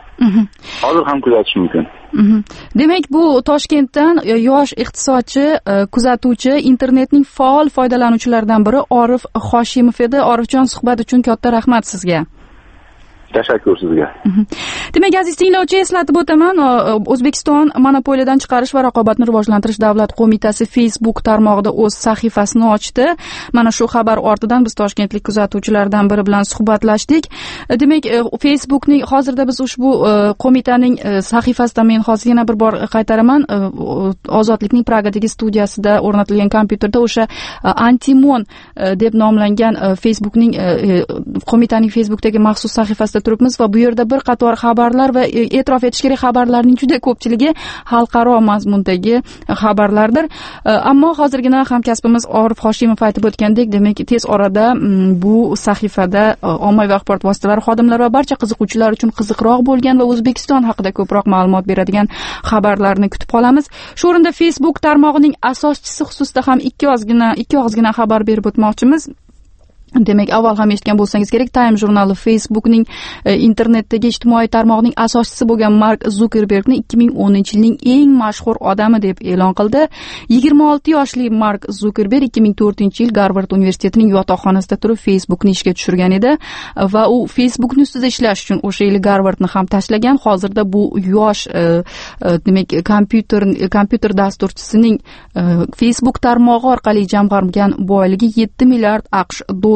Demak, bu Toshkentdan yosh iqtisodchi, kuzatuvchi, internetning faol foydalanuvchilaridan biri Orif Hoshimov edi. Orifjon, suhbat uchun katta rahmat sizga. Tashakkur sizga. Demak, aziz tinglovchi, eslatib o'taman, O'zbekiston monopoliyadan chiqarish va raqobatni rivojlantirish davlat qo'mitasi Facebook tarmog'ida o'z sahifasini ochdi. Mana shu xabar ortidan biz toshkentlik kuzatuvchilardan biri bilan suhbatlashdik. Demak, Facebookning hozirda biz ushbu qo'mitaning sahifasidan men hozir yana bir bor qaytaraman, Ozodlikning Pragadagi studiyasida o'rnatilgan kompyuterda o'sha Antimon deb nomlangan Facebookning qo'mitaning Facebookdagi maxsus sahifasida turibmiz va bu yerda bir qator xabarlar va e'tirof etish kerak, xabarlarning juda ko'pchiligi xalqaro mazmundagi xabarlardir. Ammo hozirgina hamkasbimiz Orif Hoshimov aytib o'tgandek, demak, tez orada bu sahifada ommaviy axborot vositalari xodimlari va barcha qiziquvchilar uchun qiziqroq bo'lgan va O'zbekiston haqida ko'proq ma'lumot beradigan xabarlarni kutib qolamiz. Shu o'rinda Facebook tarmog'ining asoschisi xususida ham ikki og'izgina xabar berib o'tmoqchimiz. Demak, avval ham eshitgan bo'lsangiz kerak, Time jurnali Facebookning internetdagi ijtimoiy tarmoqning asoschisi bo'lgan Mark Zukerbergni 2010-yilning eng mashhur odami deb e'lon qildi. 26 yoshli Mark Zukerberg 2004-yil Garvard universitetining yotoqxonasida turib Facebookni ishga tushirgan edi va u Facebookning ustida ishlash uchun o'sha yili Garvardni ham tashlagan. Hozirda bu yosh demak kompyuter dasturchisining Facebook tarmog'i orqali jamg'argan boyligi $7 milliard AQSh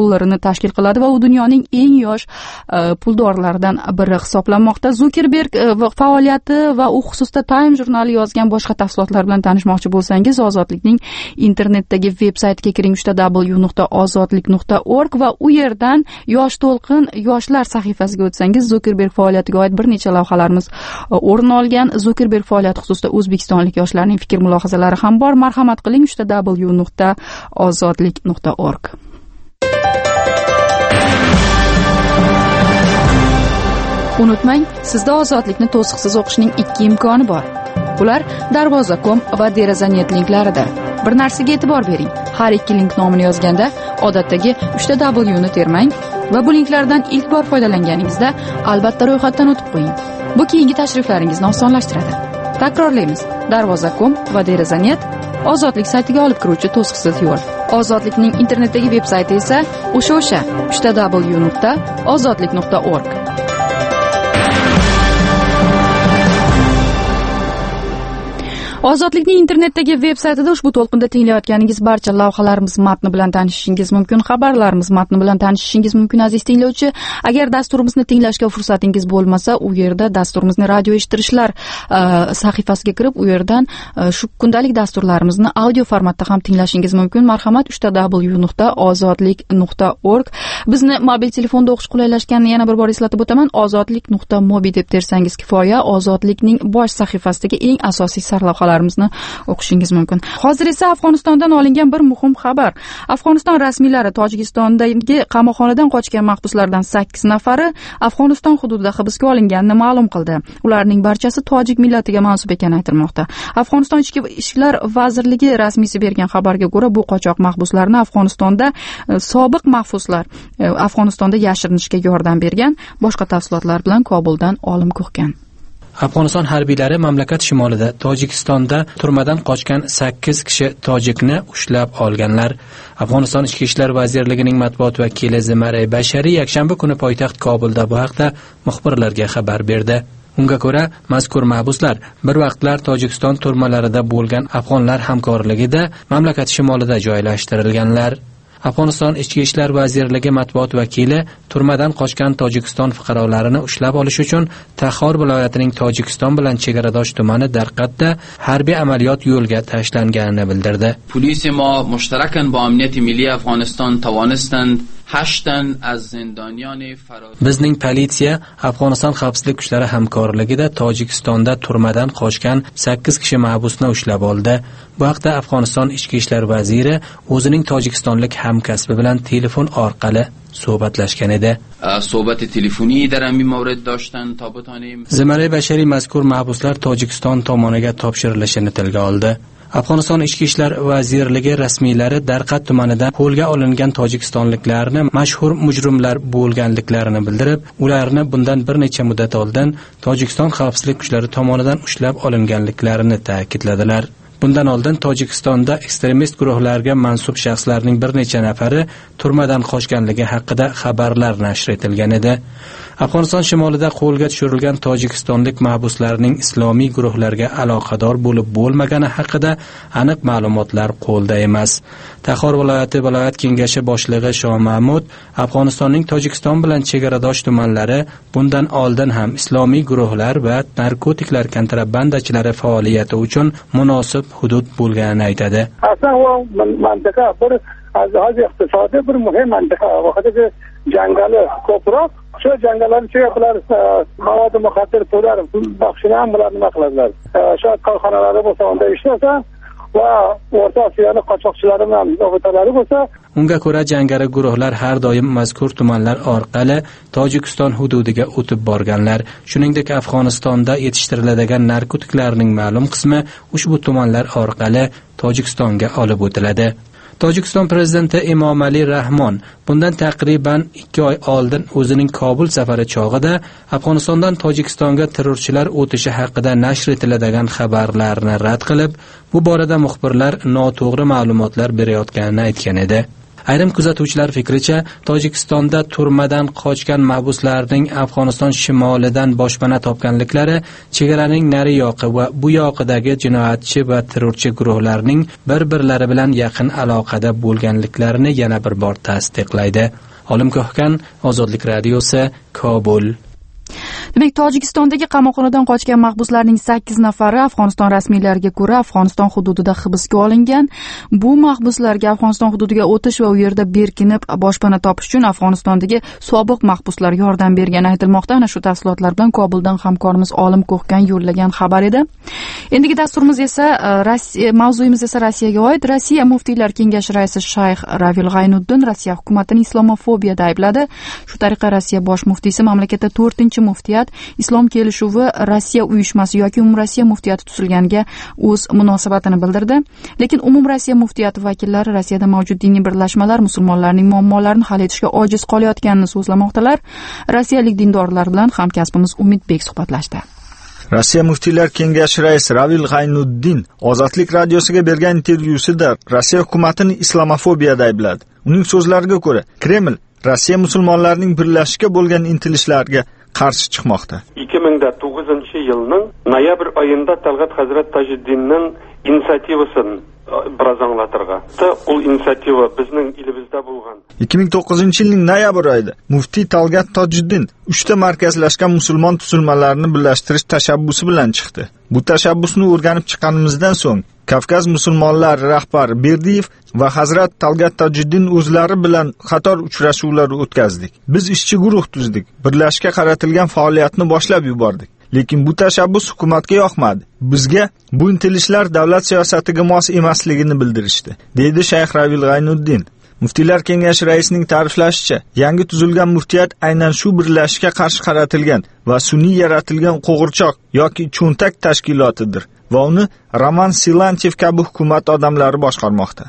dollarini tashkil qiladi va u dunyoning eng yosh puldorlaridan biri hisoblanmoqda. Zukerberg faoliyati va u xususida Time jurnali yozgan boshqa tafsilotlar bilan tanishmoqchi bo'lsangiz, Ozodlikning internetdagi veb-saytiga kiring, www.ozodlik.org va u yerdan Yosh to'lqin yoshlar sahifasiga o'tsangiz, Zukerberg faoliyatiga oid bir necha lavhalarimiz o'rin olgan. Zukerberg faoliyati xususida o'zbekistonlik yoshlarning fikr-mulohazalari ham bor. Marhamat qiling, www.ozodlik.org. Unutmang, sizda ozodlikni to'siqsiz o'qishning 2 imkoni bor. Bular darvoza.com va derazanet linklarida. Bir narsaga e'tibor bering. Har ikki link nomini yozganda odatdagi 3W ni termang va bu linklardan ilk bor foydalanganingizda albatta ro'yxatdan o'tib qo'ying. Bu keyingi tashriflaringizni osonlashtiradi. Takrorlaymiz. Darvoza.com va derazanet Ozodlik saytiga olib kiruvchi to'siqsiz yo'l. Ozodlikning internetdagi veb-sayti esa o'sha www.ozodlik.org. Ozodlikning internetdagi veb-saytida ushbu to'lqinda tinglayotganingiz barcha lavhalarimiz matni bilan tanishishingiz mumkin, xabarlarimiz matni bilan tanishishingiz mumkin. Aziz tinglovchi, agar dasturimizni tinglashga fursatingiz bo'lmasa, u yerda dasturimizni radio eshittirishlar sahifasiga kirib, u yerdan shu kundalik dasturlarimizni audio formatda ham tinglashingiz mumkin. Marhamat, www.ozodlik.org. Bizni mobil telefonda o'qish qulaylashganini yana bir bor eslatib o'taman. ozodlik.mobi deb tersangiz kifoya. Ozodlikning bosh sahifasidagi eng asosiy sarlavhalar o'qishingiz mumkin. Hozir esa Afg'onistondan olingan bir muhim xabar. Afg'oniston rasmiylari Tojikistondagi qamoqxonadan qochgan mahbuslardan 8 nafari Afg'oniston hududida hibsga olinganini ma'lum qildi. Ularning barchasi tojik millatiga mansub ekani aytilmoqda. Afg'oniston ichki ishlar vazirligi rasmiysi bergan xabarga ko'ra, bu qochoq mahbuslarni Afg'onistonda sobiq mahbuslar Afg'onistonda yashirinishga yordam bergan. Boshqa tafsilotlar bilan Kobuldan Olim Ko'hgan. Afg'oniston harbiylari mamlakat shimolida Tojikistonda turmadan qochgan 8 kishi tojikni ushlab olganlar. Afg'oniston Ichki ishlar vazirligining matbuot vakili Zimaray Bashari yakshanba kuni poytaxt Kobulda bu haqda muxbirlarga xabar berdi. Unga ko'ra, mazkur mahbuslar bir vaqtlar Tojikiston turmalarida bo'lgan afg'onlar hamkorligida mamlakat shimolida joylashtirilganlar. Afg'oniston Ichki ishlar vazirligi matbuot vakili turmadan qochgan Tojikiston fuqarolarini ushlab olish uchun Taxor viloyatining Tojikiston bilan chegaradosh tumani Darqatda harbiy amaliyot yo'lga tashlanganini bildirdi. Polis ma mushtarakan ba amniyati milliy Afg'oniston tavonistand Bizning politsiya Afg'oniston xavfsizlik kuchlari hamkorligida Tojikistonda turmadan qochgan 8 kishi mahbusni ushlab oldi. Bu haqda Afg'oniston Ichki ishlar vaziri o'zining tojikistonlik hamkasbi bilan telefon orqali suhbatlashgan edi. Suhbat telefoniy dar hamین مورد داشتن تا بتانیم. Zimaray Bashari mazkur mahbuslar Tojikiston tomoniga topshirilishini tilga oldi. Afg'oniston Ichki ishlar vazirligi rasmiylari Darqat tumanidan qo'lga olingan tojikistonliklarni mashhur mujrimlar bo'lganliklarini bildirib, ularni bundan bir necha muddat oldin Tojikiston xavfsizlik kuchlari tomonidan ushlab olinganliklarini ta'kidladilar. Bundan oldin Tojikistonda ekstremist guruhlarga mansub shaxslarning bir necha nafari turmadan qochganligi haqida xabarlar nashr etilgan edi. Afg'oniston shimolida qo'lga tushirilgan tojikistonlik mahbuslarning islomiy guruhlarga aloqador bo'lib bo'lmagani haqida aniq ma'lumotlar qo'lda emas. Taxor viloyati viloyat kengashi boshlig'i Shoh Mahmud Afg'onistonning Tojikiston bilan chegaradosh tumanlari bundan oldin ham islomiy guruhlar va narkotiklar kontrabandachilari faoliyati uchun munosib hudud bo'lganini aytadi. از لحاظ اقتصادی bir muhim mantiqa vaqtida jangali ko'proq shu jangalarni chegalar mavod muxaddar to'lar baxshini ham bular nima qiladilar shu korxonalari bo'lsa unda ishlasa va o'rta Osiyoning qochoqchilari bilan o'rtalari bo'lsa. Unga ko'ra jangari guruhlar har doim mazkur tumanlar orqali Tojikiston hududiga o'tib borganlar. Shuningdek, Afg'onistonda yetishtiriladigan narkotiklarning ma'lum qismi ushbu tumanlar orqali Tojikistonga olib o'tiladi. Tojikiston prezidenti Emomali Rahmon bundan taqriban 2 oy oldin o'zining Kobul safari chog'ida Afg'onistondan Tojikistonga terrorchilar o'tishi haqida nashr etiladigan xabarlarni rad qilib, bu borada muxbirlar noto'g'ri ma'lumotlar berayotganini aytgan edi. Ayrim kuzatuvchilar fikricha, Tojikistonda turmadan qochgan mahbuslarning Afg'oniston shimolidan boshpana topganliklari chegaraning nari yoqi va bu yoqidagi jinoyatchi va terrorchi guruhlarning bir-birlari bilan yaqin aloqada bo'lganliklarini yana bir bor tasdiqlaydi. Olim Ko'hkan, Ozodlik radiosi, Kobul. Demak, Tojikistondagi qamoqxonadan qochgan mahbuslarning 8 nafari Afg'oniston rasmiylariga ko'ra Afg'oniston hududida hibsga olingan. Bu mahbuslarga Afg'oniston hududiga o'tish va u yerda berkinib boshpana topish uchun Afg'onistondagi sobiq mahbuslar yordam bergani aytilmoqda. Ana shu tafsilotlar bilan Kobuldan hamkorimiz Olim Ko'hkan yo'llagan xabar edi. Endigi dasturimiz esa mavzuyimiz esa Rossiyaga oid. Rossiya muftiylar kengashi raisi Shayx Ravil G'aynuddin Rossiya hukumatini islamofobiyada aybladi. Shu tariqa Rossiya bosh muftiysi mamlakatda 4-muftiyat Islom kelishuvi Rossiya uyushmasi yoki Umumrossiya muftiyati tuzilganiga o'z munosabatini bildirdi. Lekin Umumrossiya muftiyati vakillari Rossiyada mavjud diniy birlashmalar musulmonlarning muammolarini hal etishga ojiz qolayotganini so'zlamoqdalar. Rossiyalik dindorlar bilan hamkasbimiz Umidbek suhbatlashdi. Rossiya muftiylar kengashi raisi Ravil G'aynuddin Ozodlik radiosiga bergan intervyusida Rossiya hukumatini islamofobiyada aybladi. Uning so'zlariga ko'ra, Kreml Rossiya musulmonlarining birlashishga bo'lgan intilishlarga qarshi chiqmoqda. 2009-yilning noyabr oyida Talg'at Hazrat Tajiddinning inisiativasini biroz anglatirga. Bu inisiativa bizning elimizda bo'lgan. 2009-yilning noyabr oyida muftiy Talg'at Tajiddin 3 ta markazlashgan musulmon tuzilmalarini birlashtirish tashabbusi bilan chiqdi. Bu tashabbusni o'rganib chiqqanimizdan so'ng Kavkaz musulmonlari rahbari Berdiyev va Hazrat Talg'at Tajiddin o'zlari bilan qator uchrashuvlar o'tkazdik. Biz ishchi guruh tuzdik. Birlashishga qaratilgan faoliyatni boshlab yubordik. Lekin bu tashabbus hukumatga yoqmadi. Bizga bu intilishlar davlat siyosatiga mos emasligini bildirishdi, deydi Shayx Ravil G'aynuddin. Muftiylar kengashi raisining ta'riflashicha, yangi tuzilgan muftiyat aynan shu birlashishga qarshi qaratilgan va sun'iy yaratilgan qo'g'irchoq yoki cho'ntak tashkilotidir va uni Roman Silanchev kabi hukumat odamlari boshqarmoqda.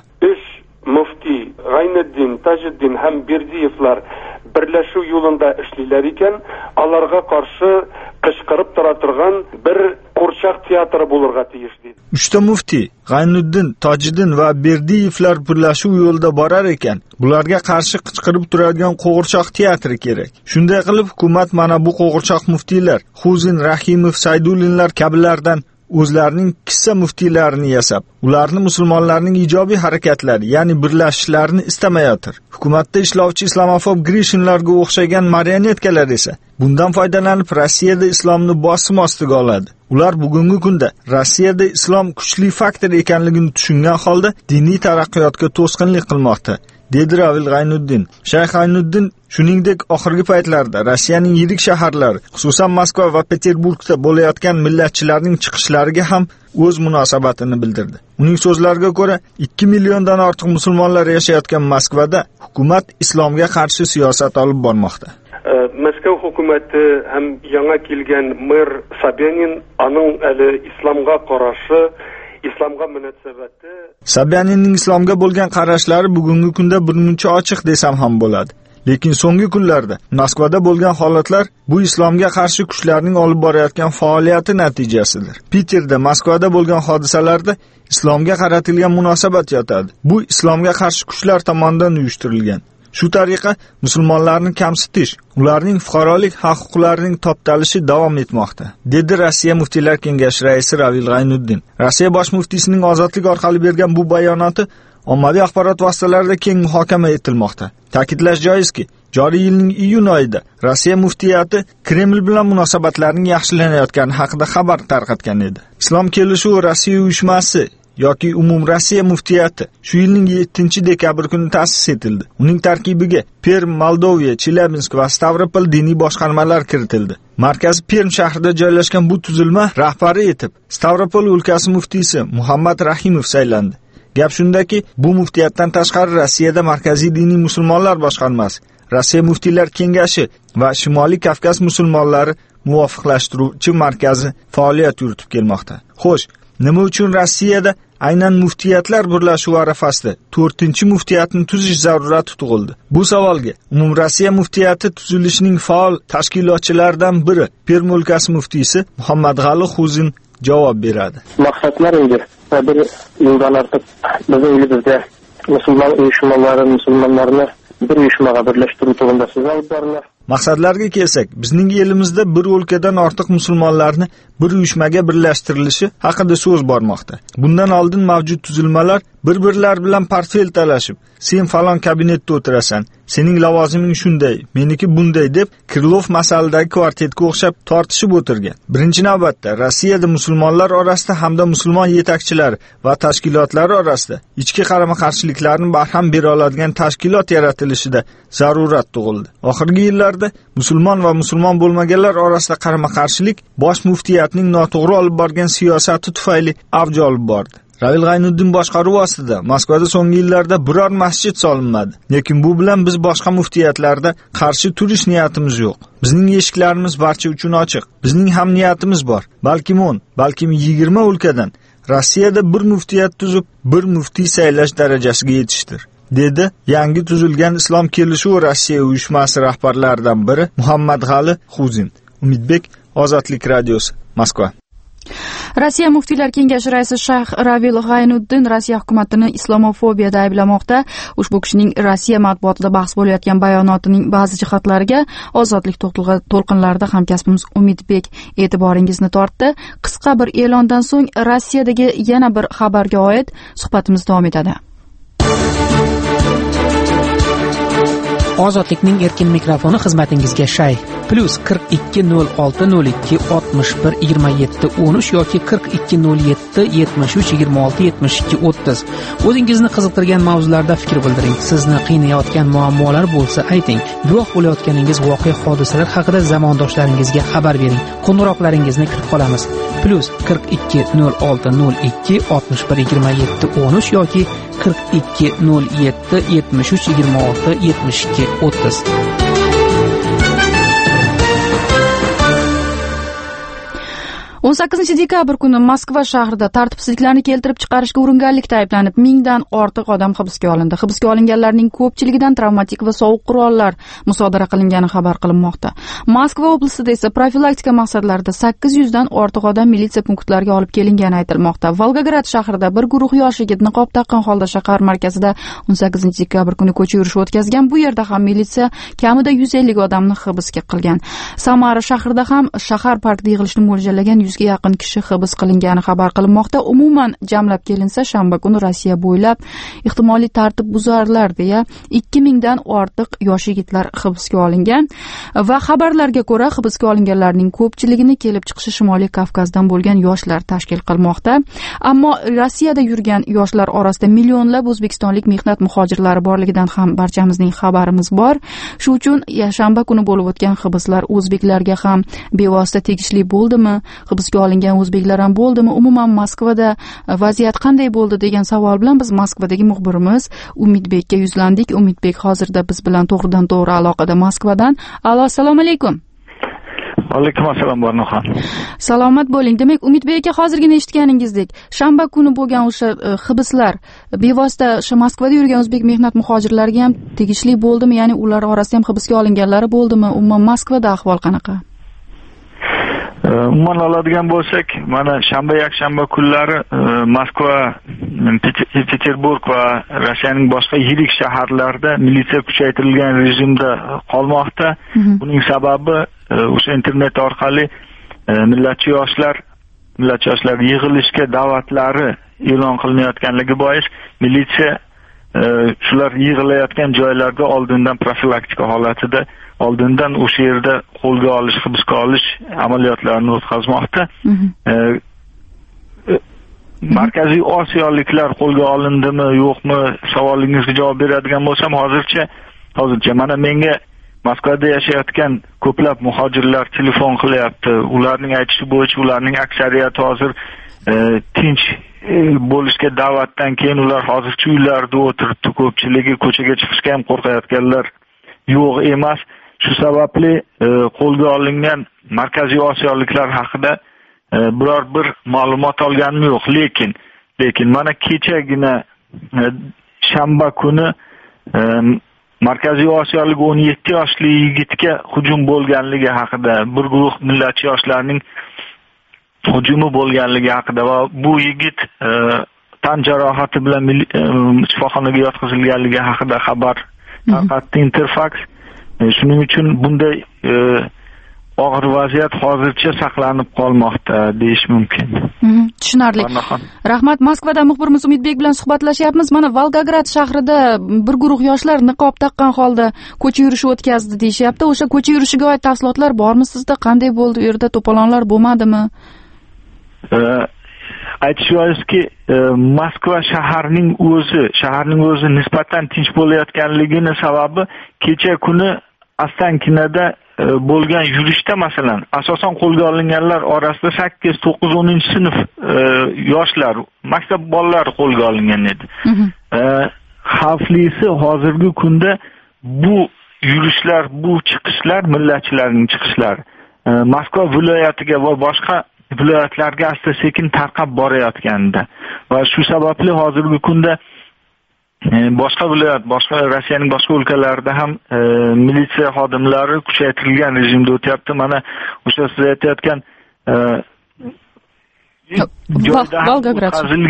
Muftiy G'aynuddin, Tajiddin ham Berdiyevlar birlashuv yo'lida ishlaylar ekan, ularga qarshi qishqirib turadigan bir qo'rchoq teatri bo'lirga tegishli. 3 ta muftiy G'aynuddin, Tajiddin va Berdiyevlar birlashuv yo'lida borar ekan, bularga qarshi qichqirib turadigan qo'g'irchoq teatri kerak. Shunday qilib hukumat mana bu qo'g'irchoq muftiylar, Xuzin, Rahimov, Saydulinlar kabilardan o'zlarining kissa muftiylarini yasab, ularni musulmonlarning ijobiy harakatlari, ya'ni birlashishlarini istamayotir. Hukumatda ishlovchi islamofob Grishinlarga o'xshagan marionetkalar esa bundan foydalanib Rossiyada islomni bosim ostiga oladi. Ular bugungi kunda Rossiyada islom kuchli faktor ekanligini tushungan holda diniy taraqqiyotga to'sqinlik qilmoqda, dedi Ravil G'aynuddin. Shayx G'aynuddin shuningdek oxirgi paytlarda Rossiyaning yirik shaharlari, xususan Moskva va Peterburgda bo'layotgan millatchilarning chiqishlariga ham o'z munosabatini bildirdi. Uning so'zlariga ko'ra, 2 milliondan ortiq musulmonlar yashayotgan Moskvada hukumat islomga qarshi siyosat olib bormoqda. Moskva hukumati ham yangi kelgan mer Sobyanin aning ali islomga qarashi islomga munosabati Sobyaninning islomga bo'lgan qarashlari bugungi kunda birmuncha ochiq desam ham bo'ladi. Lekin so'nggi kunlarda Moskvada bo'lgan holatlar bu islomga qarshi kuchlarning olib borayotgan faoliyati natijasidir. Peterda, Moskvada bo'lgan hodisalarda islomga qaratilgan munosabat yotadi. Bu islomga qarshi kuchlar tomonidan uyushtirilgan. Shu tariqa musulmonlarni kamsitish, ularning fuqarolik haq-huquqlarining toptalishi davom etmoqda, dedi Rossiya muftiylar kengashi raisi Ravil G'aynuddin. Rossiya bosh muftiysining Ozodlik orqali bergan bu bayonoti ommaviy axborot vositalarida keng muhokama etilmoqda. Ta'kidlash joizki, joriy yilning iyun oyida Rossiya muftiyati Kreml bilan munosabatlarning yaxshilanayotgani haqida xabar tarqatgan edi. Islom kelishuvi Rossiya uyushmasi yoki Umumrossiya muftiyati shu yilning 7-dekabr kuni ta'sis etildi. Uning tarkibiga Perm, Moldoviya, Chelyabinsk va Stavropol diniy boshqarmalar kiritildi. Markazi Perm shahrida joylashgan bu tuzilma rahbari etib Stavropol o'lkasi muftiysi Muhammad Rahimov saylandi. Gap shundaki, bu muftiyatdan tashqari Rossiyada Markaziy diniy musulmonlar boshqarmasi, Rossiya muftiylar kengashi va Shimoliy Kavkaz musulmonlari muvofiqlashtiruvchi markazi faoliyat yuritib kelmoqda. Xo'sh, nima uchun Rossiyada aynan muftiyatlar birlashuvi arafasida 4-muftiyatni tuzish zarurati tug'ildi? Bu savolga Umumrossiya muftiyati tuzilishining faol tashkilotchilaridan biri Perm o'lkasi muftiysi Muhammad G'ali Xuzin javob beradi. Maqsadlar edi. Bir yildan ortiq bizning elimizda musulmon uyushmalari musulmonlarni bir uyushmaga birlashtiruv to'g'risida so'z olib bordilar. Maqsadlarga kelsak, bizning elimizda bir o'lkadan ortiq musulmonlarni bir uyushmaga birlashtirilishi haqida so'z bormoqda. Bundan oldin mavjud tuzilmalar bir-birlari bilan portfel talashib, sen falon kabinetda o'tirasan, sening lavoziming shunday, meniki bunday deb Kirlov masaladagi kvartetga o'xshab tortishib o'tirgan. Birinchi navbatda Rossiyada musulmonlar orasida hamda musulmon yetakchilar va tashkilotlari orasida ichki qarama-qarshiliklarni barham bera oladigan tashkilot yaratilishida zarurat tug'ildi. Oxirgi yillarda musulmon va musulmon bo'lmaganlar orasida qarama-qarshilik bosh muftiyatning noto'g'ri olib borgan siyosati tufayli avj olib bordi. Ravil G'aynuddin boshqaruvi ostida Moskvada so'nggi yillarda biror masjid solinmadi. Lekin bu bilan biz boshqa muftiyatlarda qarshi turish niyatimiz yo'q. Bizning eshiklarimiz barcha uchun ochiq. Bizning ham niyatimiz bor. Balkim 10, balkim 20 o'lkadan Rossiyada bir muftiyat tuzib, bir muftiy saylash darajasiga yetishdir, dedi yangi tuzilgan Islom kelishuvi Rossiya uyushmasi rahbarlaridan biri Muhammad G'ali Xuzin. Umidbek, Ozodlik radiosi, Moskva. Rossiya muftiylar kengashi raisi Shayx Ravil G'aynuddin Rossiya hukumatini islomofobiyada ayblamoqda. Ushbu kishining Rossiya matbuotida bahs bo'layotgan bayonotining ba'zi jihatlariga Ozodlik to'lqinlarida hamkasbimiz Umidbek e'tiboringizni tortdi. Qisqa bir e'londan so'ng Rossiyadagi yana bir xabarga oid suhbatimiz davom etadi. Ozodlikning erkin mikrofoni xizmatingizga shay. +420202612713 yoki 420773267230. O'zingizni qiziqtirgan mavzularda fikr bildiring. Sizni qiynayotgan muammolar bo'lsa ayting. Guvoh bo'layotganingiz voqea hodisalar haqida zamondoshlaringizga xabar bering. Qo'ng'iroqlaringizni kutib qolamiz. +420602612713 yoki 420773267230. On 8 dekabr kuni Moskva shahrida tartibsizliklarni keltirib chiqarishga uringanlikda ayblanib, 1000 dan ortiq odam hibsga olindi. Hibsga olinganlarning ko'pchiligidan travmatik va sovuq qurollar musodara qilingani xabar qilinmoqda. Moskva oblastida esa profilaktika maqsadlarida 800 dan ortiq odam militsiya punktlariga olib kelingani aytilmoqda. Volgograd shahrida bir guruh yosh yigit niqob taqqan holda shahar markazida 18 dekabr kuni ko'cha yurishi o'tkazgan. Bu yerda ham militsiya kamida 150 odamni hibsga qilgan. Samara shahrida ham shahar parkida yig'ilishni mo'ljallagan 100 ga yaqin kishi hibs qilingani xabar qilinmoqda. Umuman jamlab kelinsa shanba kuni Rossiya bo'ylab ehtimoliy tartib buzarlar deya 2000 dan ortiq yosh yigitlar hibsga olingan va xabarlarga ko'ra hibsga olinganlarning ko'pchiligini kelib chiqishi Shimoliy Kavkazdan bo'lgan yoshlar tashkil qilmoqda. Ammo Rossiyada yurgan yoshlar orasida millionlab o'zbekistonlik mehnat muhojirlari borligidan ham barchamizning xabarimiz bor. Shu uchun shanba kuni bo'lib o'tgan hibslar o'zbeklarga ham bevosita tegishli bo'ldimi? Hibsga olingan o'zbeklar ham bo'ldimi? Umuman Moskvada vaziyat qanday bo'ldi degan savol bilan biz Moskvadagi muxbirimiz Umidbekka yuzlandik. Umidbek hozirda biz bilan to'g'ridan to'g'ri aloqada Moskvadan. Alo, assalomu alaykum. Alaykum assalom Barnoxon. Salomat bo'ling. Demak, Umidbek aka hozirgina eshitganingizdek, shanba kuni bo'lgan o'sha hibslar bevosita o'sha Moskvada yurgan o'zbek mehnat muhojirlariga ham tegishli bo'ldimi? Ya'ni ular orasida ham hibsga olinganlari bo'ldimi? Umuman Moskvada ahvol qanaqa? Umuman oladigan bo'lsak, mana shanba yakshanba kunlari Moskva, Peterburg va Rossiyaning boshqa yirik shaharlarida militsiya kuchaytirilgan rejimda qolmoqda. Buning sababi o'sha internet orqali millatchi yoshlar yig'ilishga da'vatlari e'lon qilinayotganligi bois militsiya shular yig'ilayotgan joylarda oldindan profilaktika holatida oldindan o'sha yerda qo'lga olish, hibsga olish amaliyotlarini o'tkazmoqda. Markaziy Osiyoliklar qo'lga olindimi, yo'qmi savolingizga javob beradigan bo'lsam, hozircha mana menga Moskvada yashayotgan ko'plab muhojirlar telefon qilyapti. Ularning aytishi bo'yicha ularning aksariyati hozir tinch bo'lishga da'vatdan keyin ular hozircha uylarida o'tiribdi. Ko'pchiligi ko'chaga chiqishga ham qo'rqayotganlar yo'q emas. Shu sababli qo'lga olingan Markaziy Osiyoliklar haqida biror bir ma'lumot olganim yo'q. Lekin mana kechagina shanba kuni Markaziy Osiyolik 17 yoshli yigitga hujum bo'lganligi haqida, bir guruh millatchi yoshlarning hujumi bo'lganligi haqida va bu yigit tan jarohati bilan shifoxonaga yotqizilganligi haqida xabar tarqatdi Interfax. Shuning uchun bunday og'ir vaziyat hozircha saqlanib qolmoqda deyish mumkin. Tushunarli. Rahmat. Moskvada muxbirimiz Umidbek bilan suhbatlashyapmiz. Mana Volgograd shahrida bir guruh yoshlar niqob taqqan holda ko'cha yurishi o'tkazdi deyishyapti. O'sha ko'cha yurishiga oid tafsilotlar bormi sizda? Qanday bo'ldi? U yerda to'polonlar bo'lmadimi? Aytish joizki, Moskva shaharning o'zi nisbatan tinch bo'layotganligini sababi kecha kuni Ostankinada bo'lgan yurishda masalan, asosan qo'lga olinganlar orasida 8, 9, 10 sinf yoshlar, maktab bolalari qo'lga olingan edi. Xavflisi hozirgi kunda bu yurishlar, bu chiqishlar, millatchilarning chiqishlari Moskva viloyatiga va boshqa viloyatlarga asta-sekin tarqab borayotganda va shu sababli hozirgi kunda boshqa viloyat, boshqa Rossiyaning boshqa o'lkalarida ham militsiya xodimlari kuchaytirilgan rejimda o'tyapti. Mana o'sha siz aytayotgan Volgograd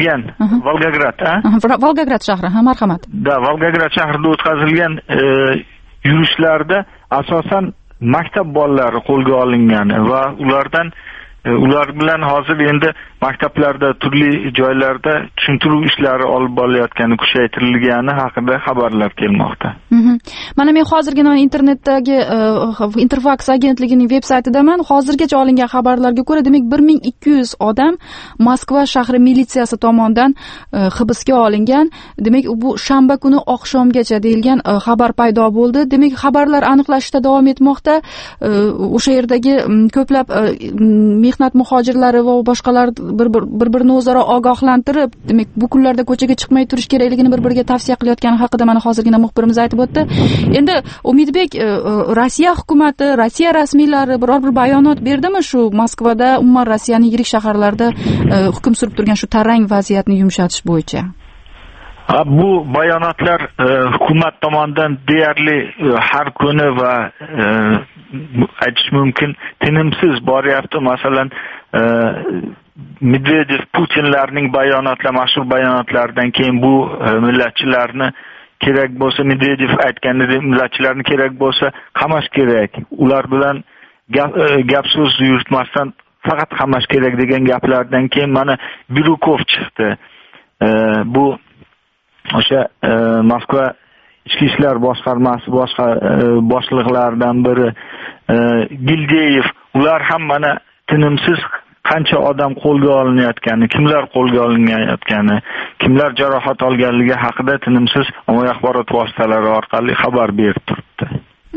shahri, marhamat. Volgograd shahrida o'tkazilgan yurishlarda asosan maktab bolalari qo'lga olingan va ular bilan hozir endi maktablarda, turli joylarda tushuntiruv ishlari olib borilayotgani, kuchaytirilgani haqida xabarlar kelmoqda. Mana men hozirgina internetdagi Interfax agentligining veb-saytidaman. Hozirgacha olingan xabarlarga ko'ra, demak 1200 odam Moskva shahri militsiyasi tomonidan hibsga olingan. Demak, bu shanba kuni oqshomgacha deyilgan xabar paydo bo'ldi. Demak, xabarlar aniqlashda davom etmoqda. O'sha yerdagi ko'plab mehnat muhojirlari va boshqalar bir-birini o'zaro ogohlantirib, demak, bu kunlarda ko'chaga chiqmay turish kerakligini bir-biriga tavsiya qilayotgani haqida mana hozirgina muxbirimiz aytib o'tdi. Endi Umidbek, Rossiya hukumati, Rossiya rasmiylari biror bir bayonot berdimi shu Moskvada, umuman Rossiyaning yirik shaharlarida hukm surib turgan shu tarang vaziyatni yumshatish bo'yicha? Bu bayonotlar hukumat tomonidan deyarli har kuni va aytish mumkin tinimsiz boryapti. Masalan, Medvedev Putinlarning mashhur bayonotlaridan keyin bu millatchilarni kerak bo'lsa, Medvedev aytganidek millatchilarni kerak bo'lsa qamash kerak, ular bilan gap so'z yuritmasdan faqat qamash kerak degan gaplardan keyin mana Birukov chiqdi. Bu o'sha Moskva ichki ishlar boshqarmasi boshliqlaridan biri Gildeyev, ular ham mana tinimsiz qancha odam qo'lga olinayotgani, kimlar qo'lga olinayotgani, kimlar jarohat olganligi haqida tinimsiz ommaviy axborot vositalari orqali xabar berib turibdi.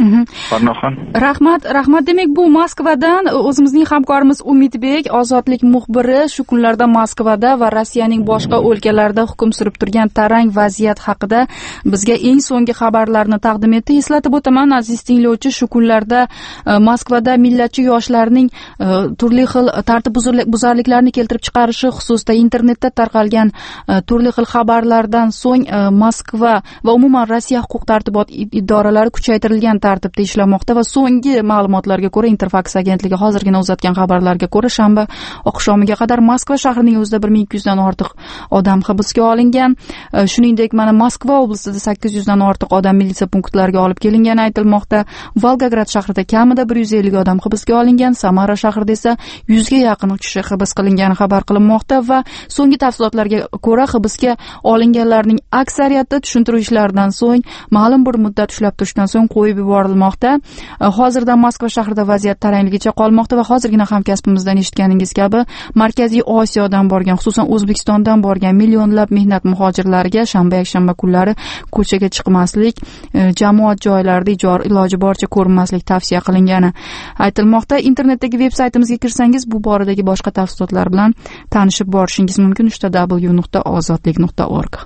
Rahmat. Demak, bu Moskvadan o'zimizning hamkorimiz Umidbek, Ozodlik muxbiri, shu kunlarda Moskvada va Rossiyaning boshqa o'lkalarida hukm surib turgan tarang vaziyat haqida bizga eng so'nggi xabarlarni taqdim etdi. Eslatib o'taman, aziz tinglovchi, shu kunlarda Moskvada millatchi yoshlarning turli xil tartib buzarliklarni keltirib chiqarishi xususida internetda tarqalgan turli xil xabarlardan so'ng Moskva va umuman Rossiya huquq-tartibot idoralari kuchaytirilgan tartibda ishlamoqda va so'nggi ma'lumotlarga ko'ra, Interfax agentligi hozirgina uzatgan xabarlarga ko'ra, shanba oqshomiga qadar Moskva shahrining o'zida 1200 dan ortiq odam hibsga olingan. Shuningdek, mana Moskva oblasida 800 dan ortiq odam militsiya punktlariga olib kelingani aytilmoqda. Volgograd shahrida kamida 150 odam hibsga olingan, Samara shahrida esa 100 ga yaqin kishi hibs qilingani xabar qilinmoqda va so'nggi tafsilotlarga ko'ra, hibsga olinganlarning aksariyati tushuntiruv ishlaridan so'ng ma'lum bir muddat ushlab turishdan so'ng qo'yib yuborilmoqda. Hozirda Moskva shahrida vaziyat tarangligicha qolmoqda va hozirgina hamkasbimizdan eshitganingiz kabi Markaziy Osiyodan borgan, xususan O'zbekistondan borgan millionlab mehnat muhojirlariga shanba-yakshanba kunlari ko'chaga chiqmaslik, jamoat joylarida iloji boricha ko'rinmaslik tavsiya qilingani aytilmoqda. Internetdagi veb-saytimizga kirsangiz bu boradagi boshqa tafsilotlar bilan tanishib borishingiz mumkin. www.ozodlik.org.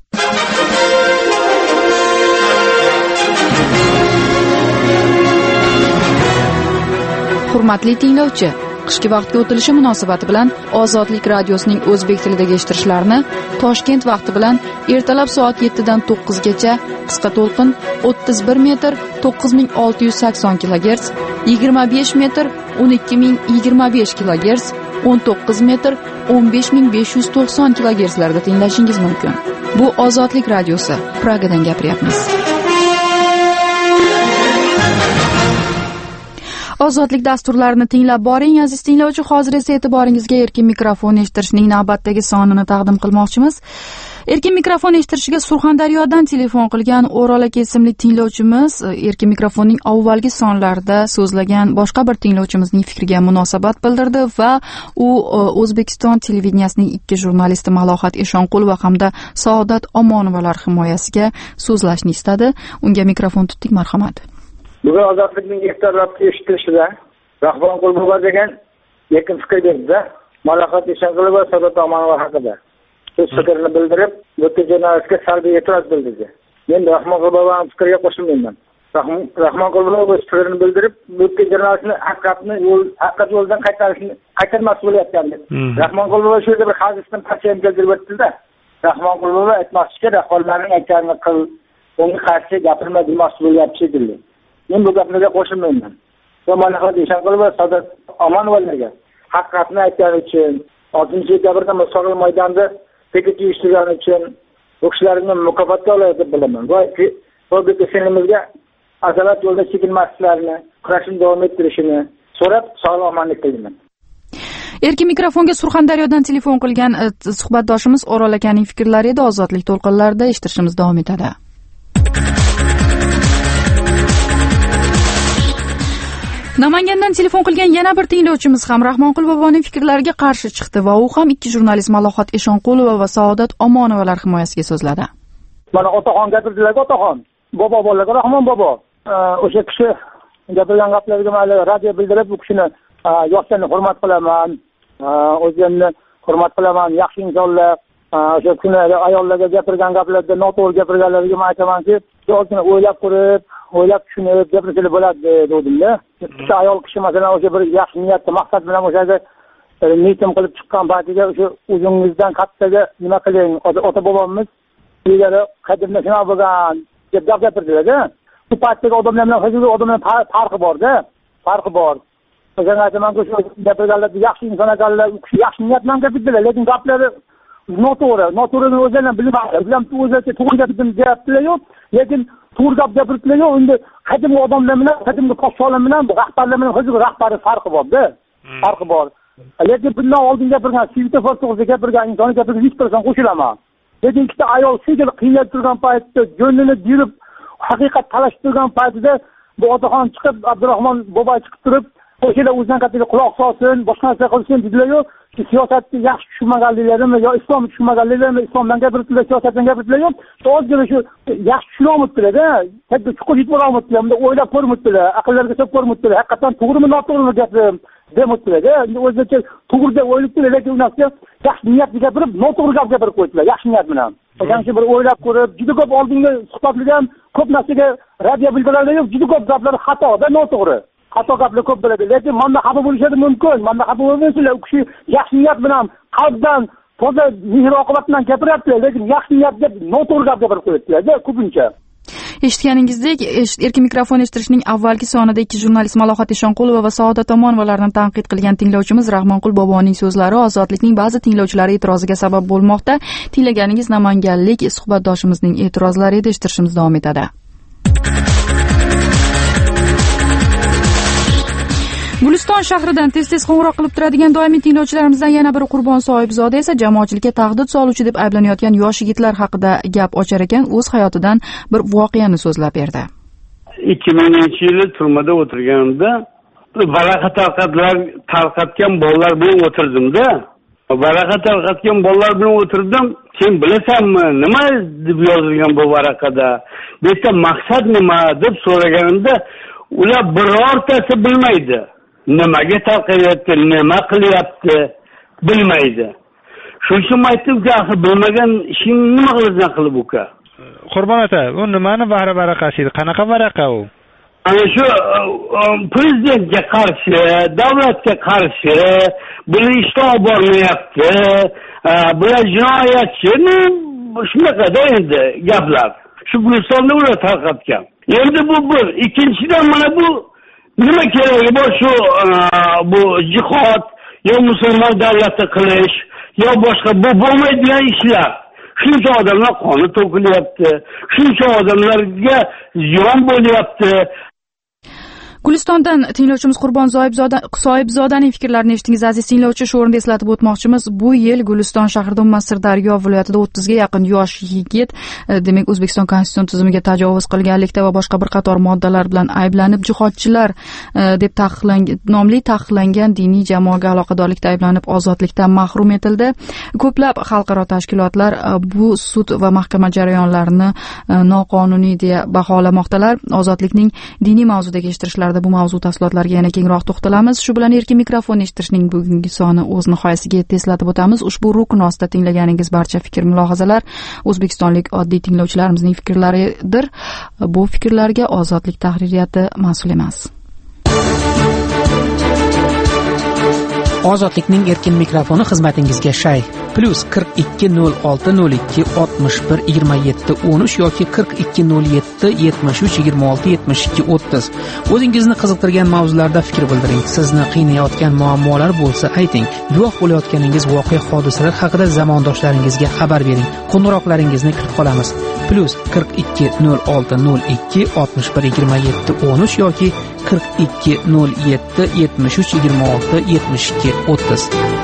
Hurmatli tinglovchi, qishki vaqtga o'tilishi munosabati bilan Ozodlik radiosining o'zbek tilidagi eshittirishlarini Toshkent vaqti bilan ertalab soat 7 dan 9 gacha qisqa to'lqin 31 metr 9680 kHz, 25 metr 12025 kHz, 19 metr 15590 kilogertslarda tinglashingiz mumkin. Bu Ozodlik radiosi. Pragadan gapiryapmiz. Ozodlik dasturlarini tinglab boring aziz tinglovchi. Hozir esa e'tiboringizga erkin mikrofon eshittirishning navbatdagi sonini taqdim qilmoqchimiz. Erkin mikrofon eshittirishiga Surxondaryodan telefon qilgan O'rol aka ismli tinglovchimiz erkin mikrofonning avvalgi sonlarida so'zlagan boshqa bir tinglovchimizning fikriga munosabat bildirdi va u O'zbekiston televideniyasining ikki jurnalisti Malohat Eshonqulova hamda Saodat Omonovalar himoyasiga so'zlashni istadi. Unga mikrofon tutdik, marhamat. Bugun Ozodlikning iftorlab eshitilishida Rahmonqulova degan yakun fikr berdi. Malohat Eshonqulova va Saodat Omonova haqida o'z fikrini bildirib, o'tgan jurnalistga salbiy e'tiroz bildirdi. Men Rahmonqulovaning fikriga qo'shilmayman. Rahmonqulova o'z fikrini bildirib, o'tgan jurnalistni haqiqat yo'ldan qaytarmoqchi bo'layotgandi. Rahmonqulova shu yerda bir hadisdan parchani keltirib o'tdi-da. Rahmonqulova aytmoqchiki, rahbarlarning aytganini qil, unga qarshi gapirma demoqchi bo'lyapti dedi. Men bu gaplarga qo'shilmayman. Va Malohat Eshonqulova va Saodat Omonovalarga haqiqatni aytgani uchun, 6-dekabrda Mustaqil maydonda piket uyushtirgani uchun bu kishilarni mukofotga oladi deb bilaman. Va senimizga azalat yo'lda chekinmasliklarini, kurashni davom ettirishini so'rab, sog'lom-omonlik tilayman. Erkin mikrofonga Surxondaryodan telefon qilgan suhbatdoshimiz O'rol akaning fikrlari edi. Ozodlik to'lqinlarida eshittirishimiz davom etadi. Namangandan telefon qilgan yana bir tinglovchimiz ham Rahmonqul boboning fikrlariga qarshi chiqdi va u ham ikki jurnalist Malohat Eshonqulova va Saodat Omonovalar himoyasiga so'zladi. Mana otaxon gapirdilar, otaxon. Bobo bolaga Rahmon bobo. O'sha kishi gapirgan gaplariga mayli radio bildirib, bu kishini yoshlarni hurmat qilaman, o'zimni hurmat qilaman, yaxshi insonlar. O'sha kuni ayollarga gapirgan gaplarda noto'g'ri gapirganlarga men aytamanki, ozgina o'ylab ko'rib, o'ylab tushunib gapirishlar bo'ladi dedim-da. Ikkita ayol kishi masalan o'sha bir yaxshi niyatda maqsad bilan o'shaga miting qilib chiqqan paytiga o'sha o'zingizdan kattaga nima qiling, ota bobomiz ilgari qadimda shunaqa bo'lgan deb gapirdilar-da. Bu paytdagi odamlar bilan hozirgi odamlar farqi bor-da, farqi bor. O'shanga aytamanki, shu gapirganlar yaxshi inson ekanlar, u kishi yaxshi niyat bilan gapirdilar, lekin gaplari noto'g'rini o'zlaridan bilmaydi. Ular o'zlaricha to'g'ri gapirdim deyaptilar-yu, lekin to'g'ri gap gapirdilar-yu, endi qadimgi odamlar bilan, qadimgi podshohlar bilan rahbarlar bilan hozirgi rahbari farqi bor-da. Farqi bor. Lekin bundan oldin gapirgan, svetofor to'g'risida gapirgan insonni gapirgan hech birsan qo'shilaman. Lekin ikkita ayol shuncha qiynalib turgan paytda, jo'nini dirib, haqiqat talashib turgan paytida bu otaxon chiqib, Abdurahmon boboy chiqib turib, o'shalar o'zidan kattaga quloq solsin, boshqa narsa qilsin dedilar-yu, siyosatni yaxshi tushunmaganliklarini yo islomni tushunmaganliklarini, islomdan gapirdilar, siyosatdan gapirdilar-yu, ozgina shu yaxshi tushunolmaydilar-da, katta chuqur yetib olmaydilar, unda o'ylab ko'rmaydilar, aqllariga solib ko'rmaydilar, haqiqatan to'g'rimi, noto'g'rimi gapim demaydilar-da. Endi o'zicha to'g'ri deb o'ylabdilar, lekin ularga yaxshi niyatli gapirib, noto'g'ri gap gapirib qo'ydilar, yaxshi niyat bilan. O'shancha bir o'ylab ko'rib, juda ko'p oldingi suhbatlarda ham ko'p narsaga radio bildirganlar yo'q, juda ko'p gaplar xato-da, noto'g'ri. Xato gaplar ko'p bo'ladi, lekin menda xafa bo'lishadi mumkin. Menda xafa bo'lmaysizlar, u kishi yaxshi niyat bilan, qalbdan, toza mehr-oqibat bilan gapiryaptilar, lekin yaxshi niyat deb noto'g'ri gap gapirib qo'yadilar, ko'pincha. Eshitganingizdek, erkin mikrofon eshittirishning avvalgi sonida ikki jurnalist Malohat Eshonqulova va Saodat Omonovalarni tanqid qilgan tinglovchimiz Rahmonqul boboning so'zlari Ozodlikning ba'zi tinglovchilari e'tiroziga sabab bo'lmoqda. Tinglaganingiz namanganlik suhbatdoshimizning e'tirozlari edi. Eshittirishimiz davom etadi. Guliston shahridan tez-tez qo'ng'iroq qilib turadigan doimiy tinglovchilarimizdan yana biri Qurbon Sohibzoda esa jamoatchilikka tahdid soluvchi deb ayblanayotgan yosh yigitlar haqida gap ochar ekan, o'z hayotidan bir voqeani so'zlab berdi. 2000-yili turmada o'tirganimda varaqa tarqatgan bolalar bilan o'tirdim-da. Varaqa tarqatgan bolalar bilan o'tirdim. Sen bilasanmi, nima deb yozilgan bu varaqada? Bu yerda maqsad nima deb so'raganimda, ular birortasi bilmaydi. Nimaga tarqatyapti, nima qilyapti, bilmaydi. Shuning uchun aytdimki, axir bilmagan ishingni nima qilasan qilib uka? Qurbon aka, u nimani varaqasi edi? Qanaqa varaqa u? Ana shu prezidentga qarshi, davlatga qarshi, bular ishdan olib bormayapti, bular jinoyatchi, shunaqada endi gaplar. Shu Gulistonda ular tarqatgan. Endi bu bir, ikkinchidan mana bu nima keragi bor shu bu jihod yo musulmon davlati qilish, yo boshqa bu bo'lmaydigan ishlar. Shuncha odamlar qoni to'kilyapti, shuncha odamlarga ziyon bo'lyapti. Gulistondan tinglovchimiz Qurbon Soyibzodaning fikrlarini eshitdingiz aziz tinglovchi. Shu o'rinda eslatib o'tmoqchimiz, bu yil Guliston shahrida umuman Sirdaryo viloyatida 30 ga yaqin yosh yigit demak O'zbekiston konstitutsion tizimiga tajovuz qilganlikda va boshqa bir qator moddalar bilan ayblanib jihodchilar deb nomli taqiqlangan diniy jamoaga aloqadorlikda ayblanib ozodlikdan mahrum etildi. Ko'plab xalqaro tashkilotlar bu sud va mahkama jarayonlarini noqonuniy deya baholamoqdalar. Ozodlikning diniy mavzudagi eshittirishlar bu mavzu tafsilotlariga yana kengroq to'xtalamiz. Shu bilan erkin mikrofon eshittirishning bugungi soni o'z nihoyasiga yetdi. Eslatib o'tamiz, ushbu rukn ostida tinglaganingiz barcha fikr mulohazalar o'zbekistonlik oddiy tinglovchilarimizning fikrlaridir. Bu fikrlarga Ozodlik tahririyati mas'ul emas. Ozodlikning erkin mikrofoni xizmatingizga shay +420202612713 yoki 420773267230. O'zingizni qiziqtirgan mavzularda fikr bildiring. Sizni qiynayotgan muammolar bo'lsa ayting. Guvoh bo'layotganingiz voqea hodisalar haqida zamondoshlaringizga xabar bering. Qo'ng'iroqlaringizni kutib qolamiz. +420606612713 yoki 420773267230.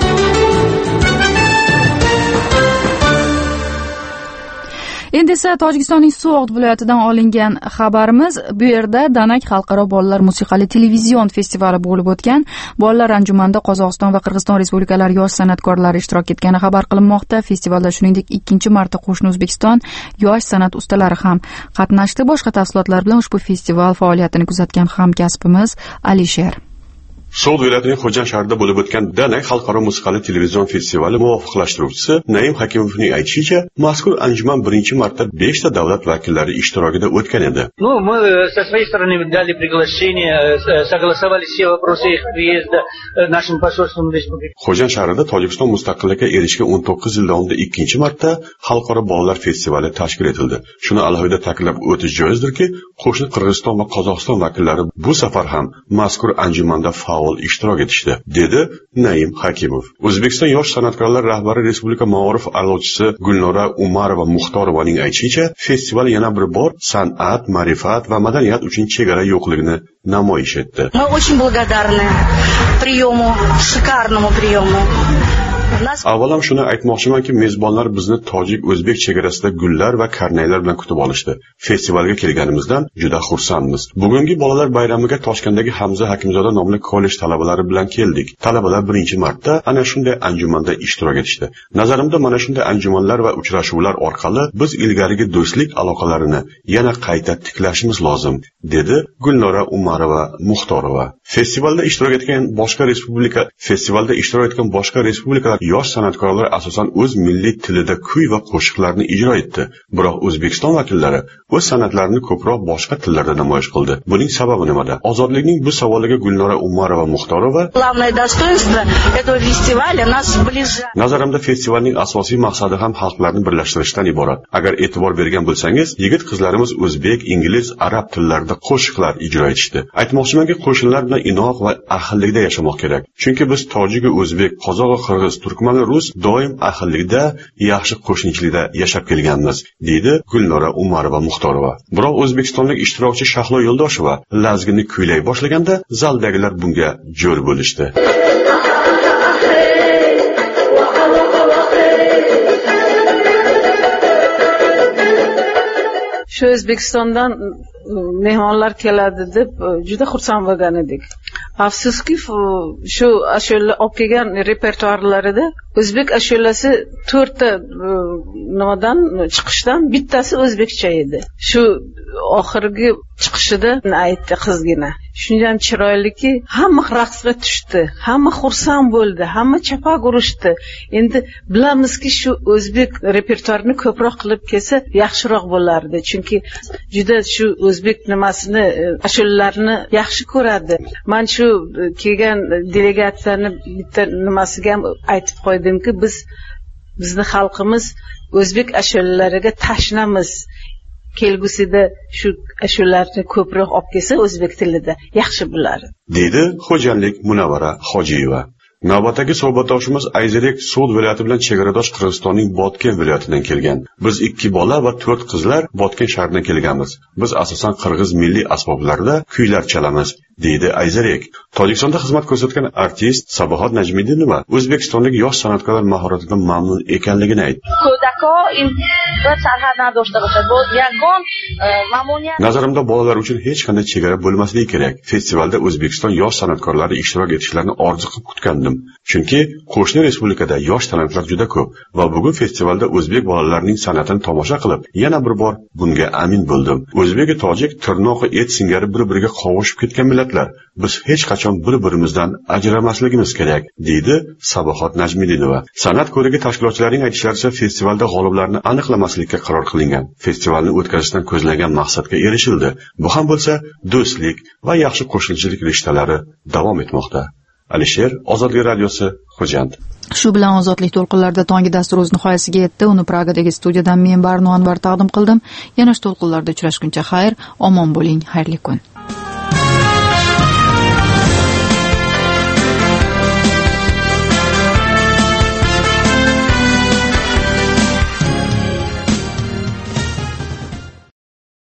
Endi esa Tojikistonning So'g'd viloyatidan olingan xabarimiz. Bu yerda Danak xalqaro bolalar musiqali televizion festivali bo'lib o'tgan. Bolalar anjumanida Qozog'iston va Qirg'iziston respublikalari yosh san'atkorlari ishtirok etgani xabar qilinmoqda. Festivalda shuningdek ikkinchi marta qo'shni O'zbekiston yosh san'at ustalari ham qatnashdi. Boshqa tafsilotlar bilan ushbu festival faoliyatini kuzatgan hamkasbimiz Alisher. So'g'd viloyatining Xo'jand shahrida bo'lib o'tgan Danak xalqaro musiqali televizion festivali muvofiqlashtiruvchisi Naim Hakimovning aytishicha, mazkur anjuman birinchi marta 5 ta davlat vakillari ishtirokida o'tgan edi. Мы со своей стороны дали приглашение, согласовали все вопросы их приезда нашим посольством республики. Xo'jand shahrida Tojikiston mustaqillikka erishgan 19 yil davomida ikkinchi marta xalqaro bolalar festivali tashkil etildi. Shuni alohida ta'kidlab o'tish joizdirki, qo'shni Qirg'iziston va Qozog'iston vakillari bu safar ham mazkur anjumanda faol ishtirok etishdi, dedi Naim Hakimov. O'zbekiston yosh san'atkorlar rahbari Respublika Ma'ruf a'lochisi Gulnora Umarova Muxtorovaning aytishicha, festival yana bir bor san'at, ma'rifat va madaniyat uchun chegara yo'qligini namoyish etdi. Мы очень благодарны приему, шикарному приему. Avvalam shuni aytmoqchimanki, mezbonlar bizni tojik-o'zbek chegarasida gullar va karnaylar bilan kutib olishdi. Festivalga kelganimizdan juda xursandmiz. Bugungi bolalar bayramiga Toshkentdagi Hamza Hakimzoda nomli kollej talabalari bilan keldik. Talabalar birinchi marta ana shunday anjumanda ishtirok etishdi. Nazarimda mana shunday anjumanlar va uchrashuvlar orqali biz ilgarigi do'stlik aloqalarini yana qayta tiklashimiz lozim, dedi Gulnora Umarova Muxtorova. Festivalda ishtirok etgan boshqa respublikalar yosh san'atkorlar asosan o'z milliy tilida kuy va qo'shiqlarni ijro etdi. Biroq O'zbekiston vakillari o'z san'atlarini ko'proq boshqa tillarda namoyish qildi. Buning sababi nimada? Ozodlikning bu savoliga Gulnora Umarova Muxtorova: Главное достоинство этого фестиваля нас сближает. Nazarimda festivalning asosiy maqsadi ham xalqlarni birlashtirishdan iborat. Agar e'tibor bergan bo'lsangiz, yigit-qizlarimiz o'zbek, ingliz, arab tillarida qo'shiqlar ijro etishdi. Aytmoqchimanki, qo'shinlar bilan inoq va ahillikda yashamoq kerak. Chunki biz tojik, o'zbek, qozoq, qirg'iz, turkman va rus doim ahillikda, yaxshi qo'shnichilikda yashab kelganmiz, deydi Gulnora Umarova Muxtorova. Biroq o'zbekistonlik ishtirokchi Shahlo Yo'ldosheva lazgini kuylay boshlaganda zaldagilar bunga jo'r bo'lishdi. Shu O'zbekistondan mehmonlar keladi deb juda xursand bo'lgan edik. Afsuski, shu ashula olib kelgan repertuarlarida o'zbek ashulasi 4 ta nimadan chiqishdan bittasi o'zbekcha edi. Shu oxirgi chiqishida aytdi qizgina. Shunday ham chiroyliki, hamma raqsga tushdi, hamma xursand bo'ldi, hamma chapak urishdi. Endi bilamizki, shu o'zbek repertuarini ko'proq qilib kelsa yaxshiroq bo'lardi. Chunki juda shu o'zbek nimasini, ashulalarni yaxshi ko'radi. Men shu kelgan delegatsiyani bitta nimasiga ham aytib qo'ydimki, bizni xalqimiz o'zbek ashulalariga tashnamiz. Kelgusida shu ashularni ko'proq olib kelsa o'zbek tilida yaxshi bo'lar, deydi xo'jandlik Munavvara Hojiyeva. Navbatdagi suhbatdoshimiz Ayzerek So'd viloyati bilan chegaradosh Qirg'izistonning Botken viloyatidan kelgan. Biz 2 bola va 4 qizlar Botken shahridan kelganmiz. Biz asosan qirg'iz milliy asboblarida kuylar chalamiz, deydi Ayzerek. Tojikistonda xizmat ko'rsatgan artist Sabohat Najmiddinova O'zbekistondagi yosh san'atkorlar mahoratidan mamnun ekanligini aytdi. Nazarimda bolalar uchun hech qanday chegara bo'lmasligi kerak. Festivalda O'zbekiston yosh san'atkorlari ishtirok etishlarini orzu qilib kutgandim. Chunki qo'shni respublikada yosh talantlar juda ko'p va bugun festivalda o'zbek bolalarining san'atini tomosha qilib, yana bir bor bunga amin bo'ldim. O'zbek va tojik tirnoqi et singari bir-biriga qovushib ketgan millatlar. Biz hech qachon bir-birimizdan ajramasligimiz kerak, deydi Sabohat Najmiddinova. San'at ko'rigi tashkilotchilarining aytishlaricha, festivalda g'oliblarni aniqlamaslikka qaror qilingan. Festivalni o'tkazishdan ko'zlangan maqsadga erishildi. Bu ham bo'lsa, do'stlik va yaxshi qo'shnichilik rishtalari davom etmoqda. Alisher, Ozodlik radiosi, Xo'jand. Shu bilan ozodlik to'lqinlarida tongi dastur o'z nihoyasiga yetdi. Uni Pragadagi studiyadan men Barno Anvar taqdim qildim. Yana to'lqinlarda uchrashguncha xayr, omon bo'ling, xayrli kun.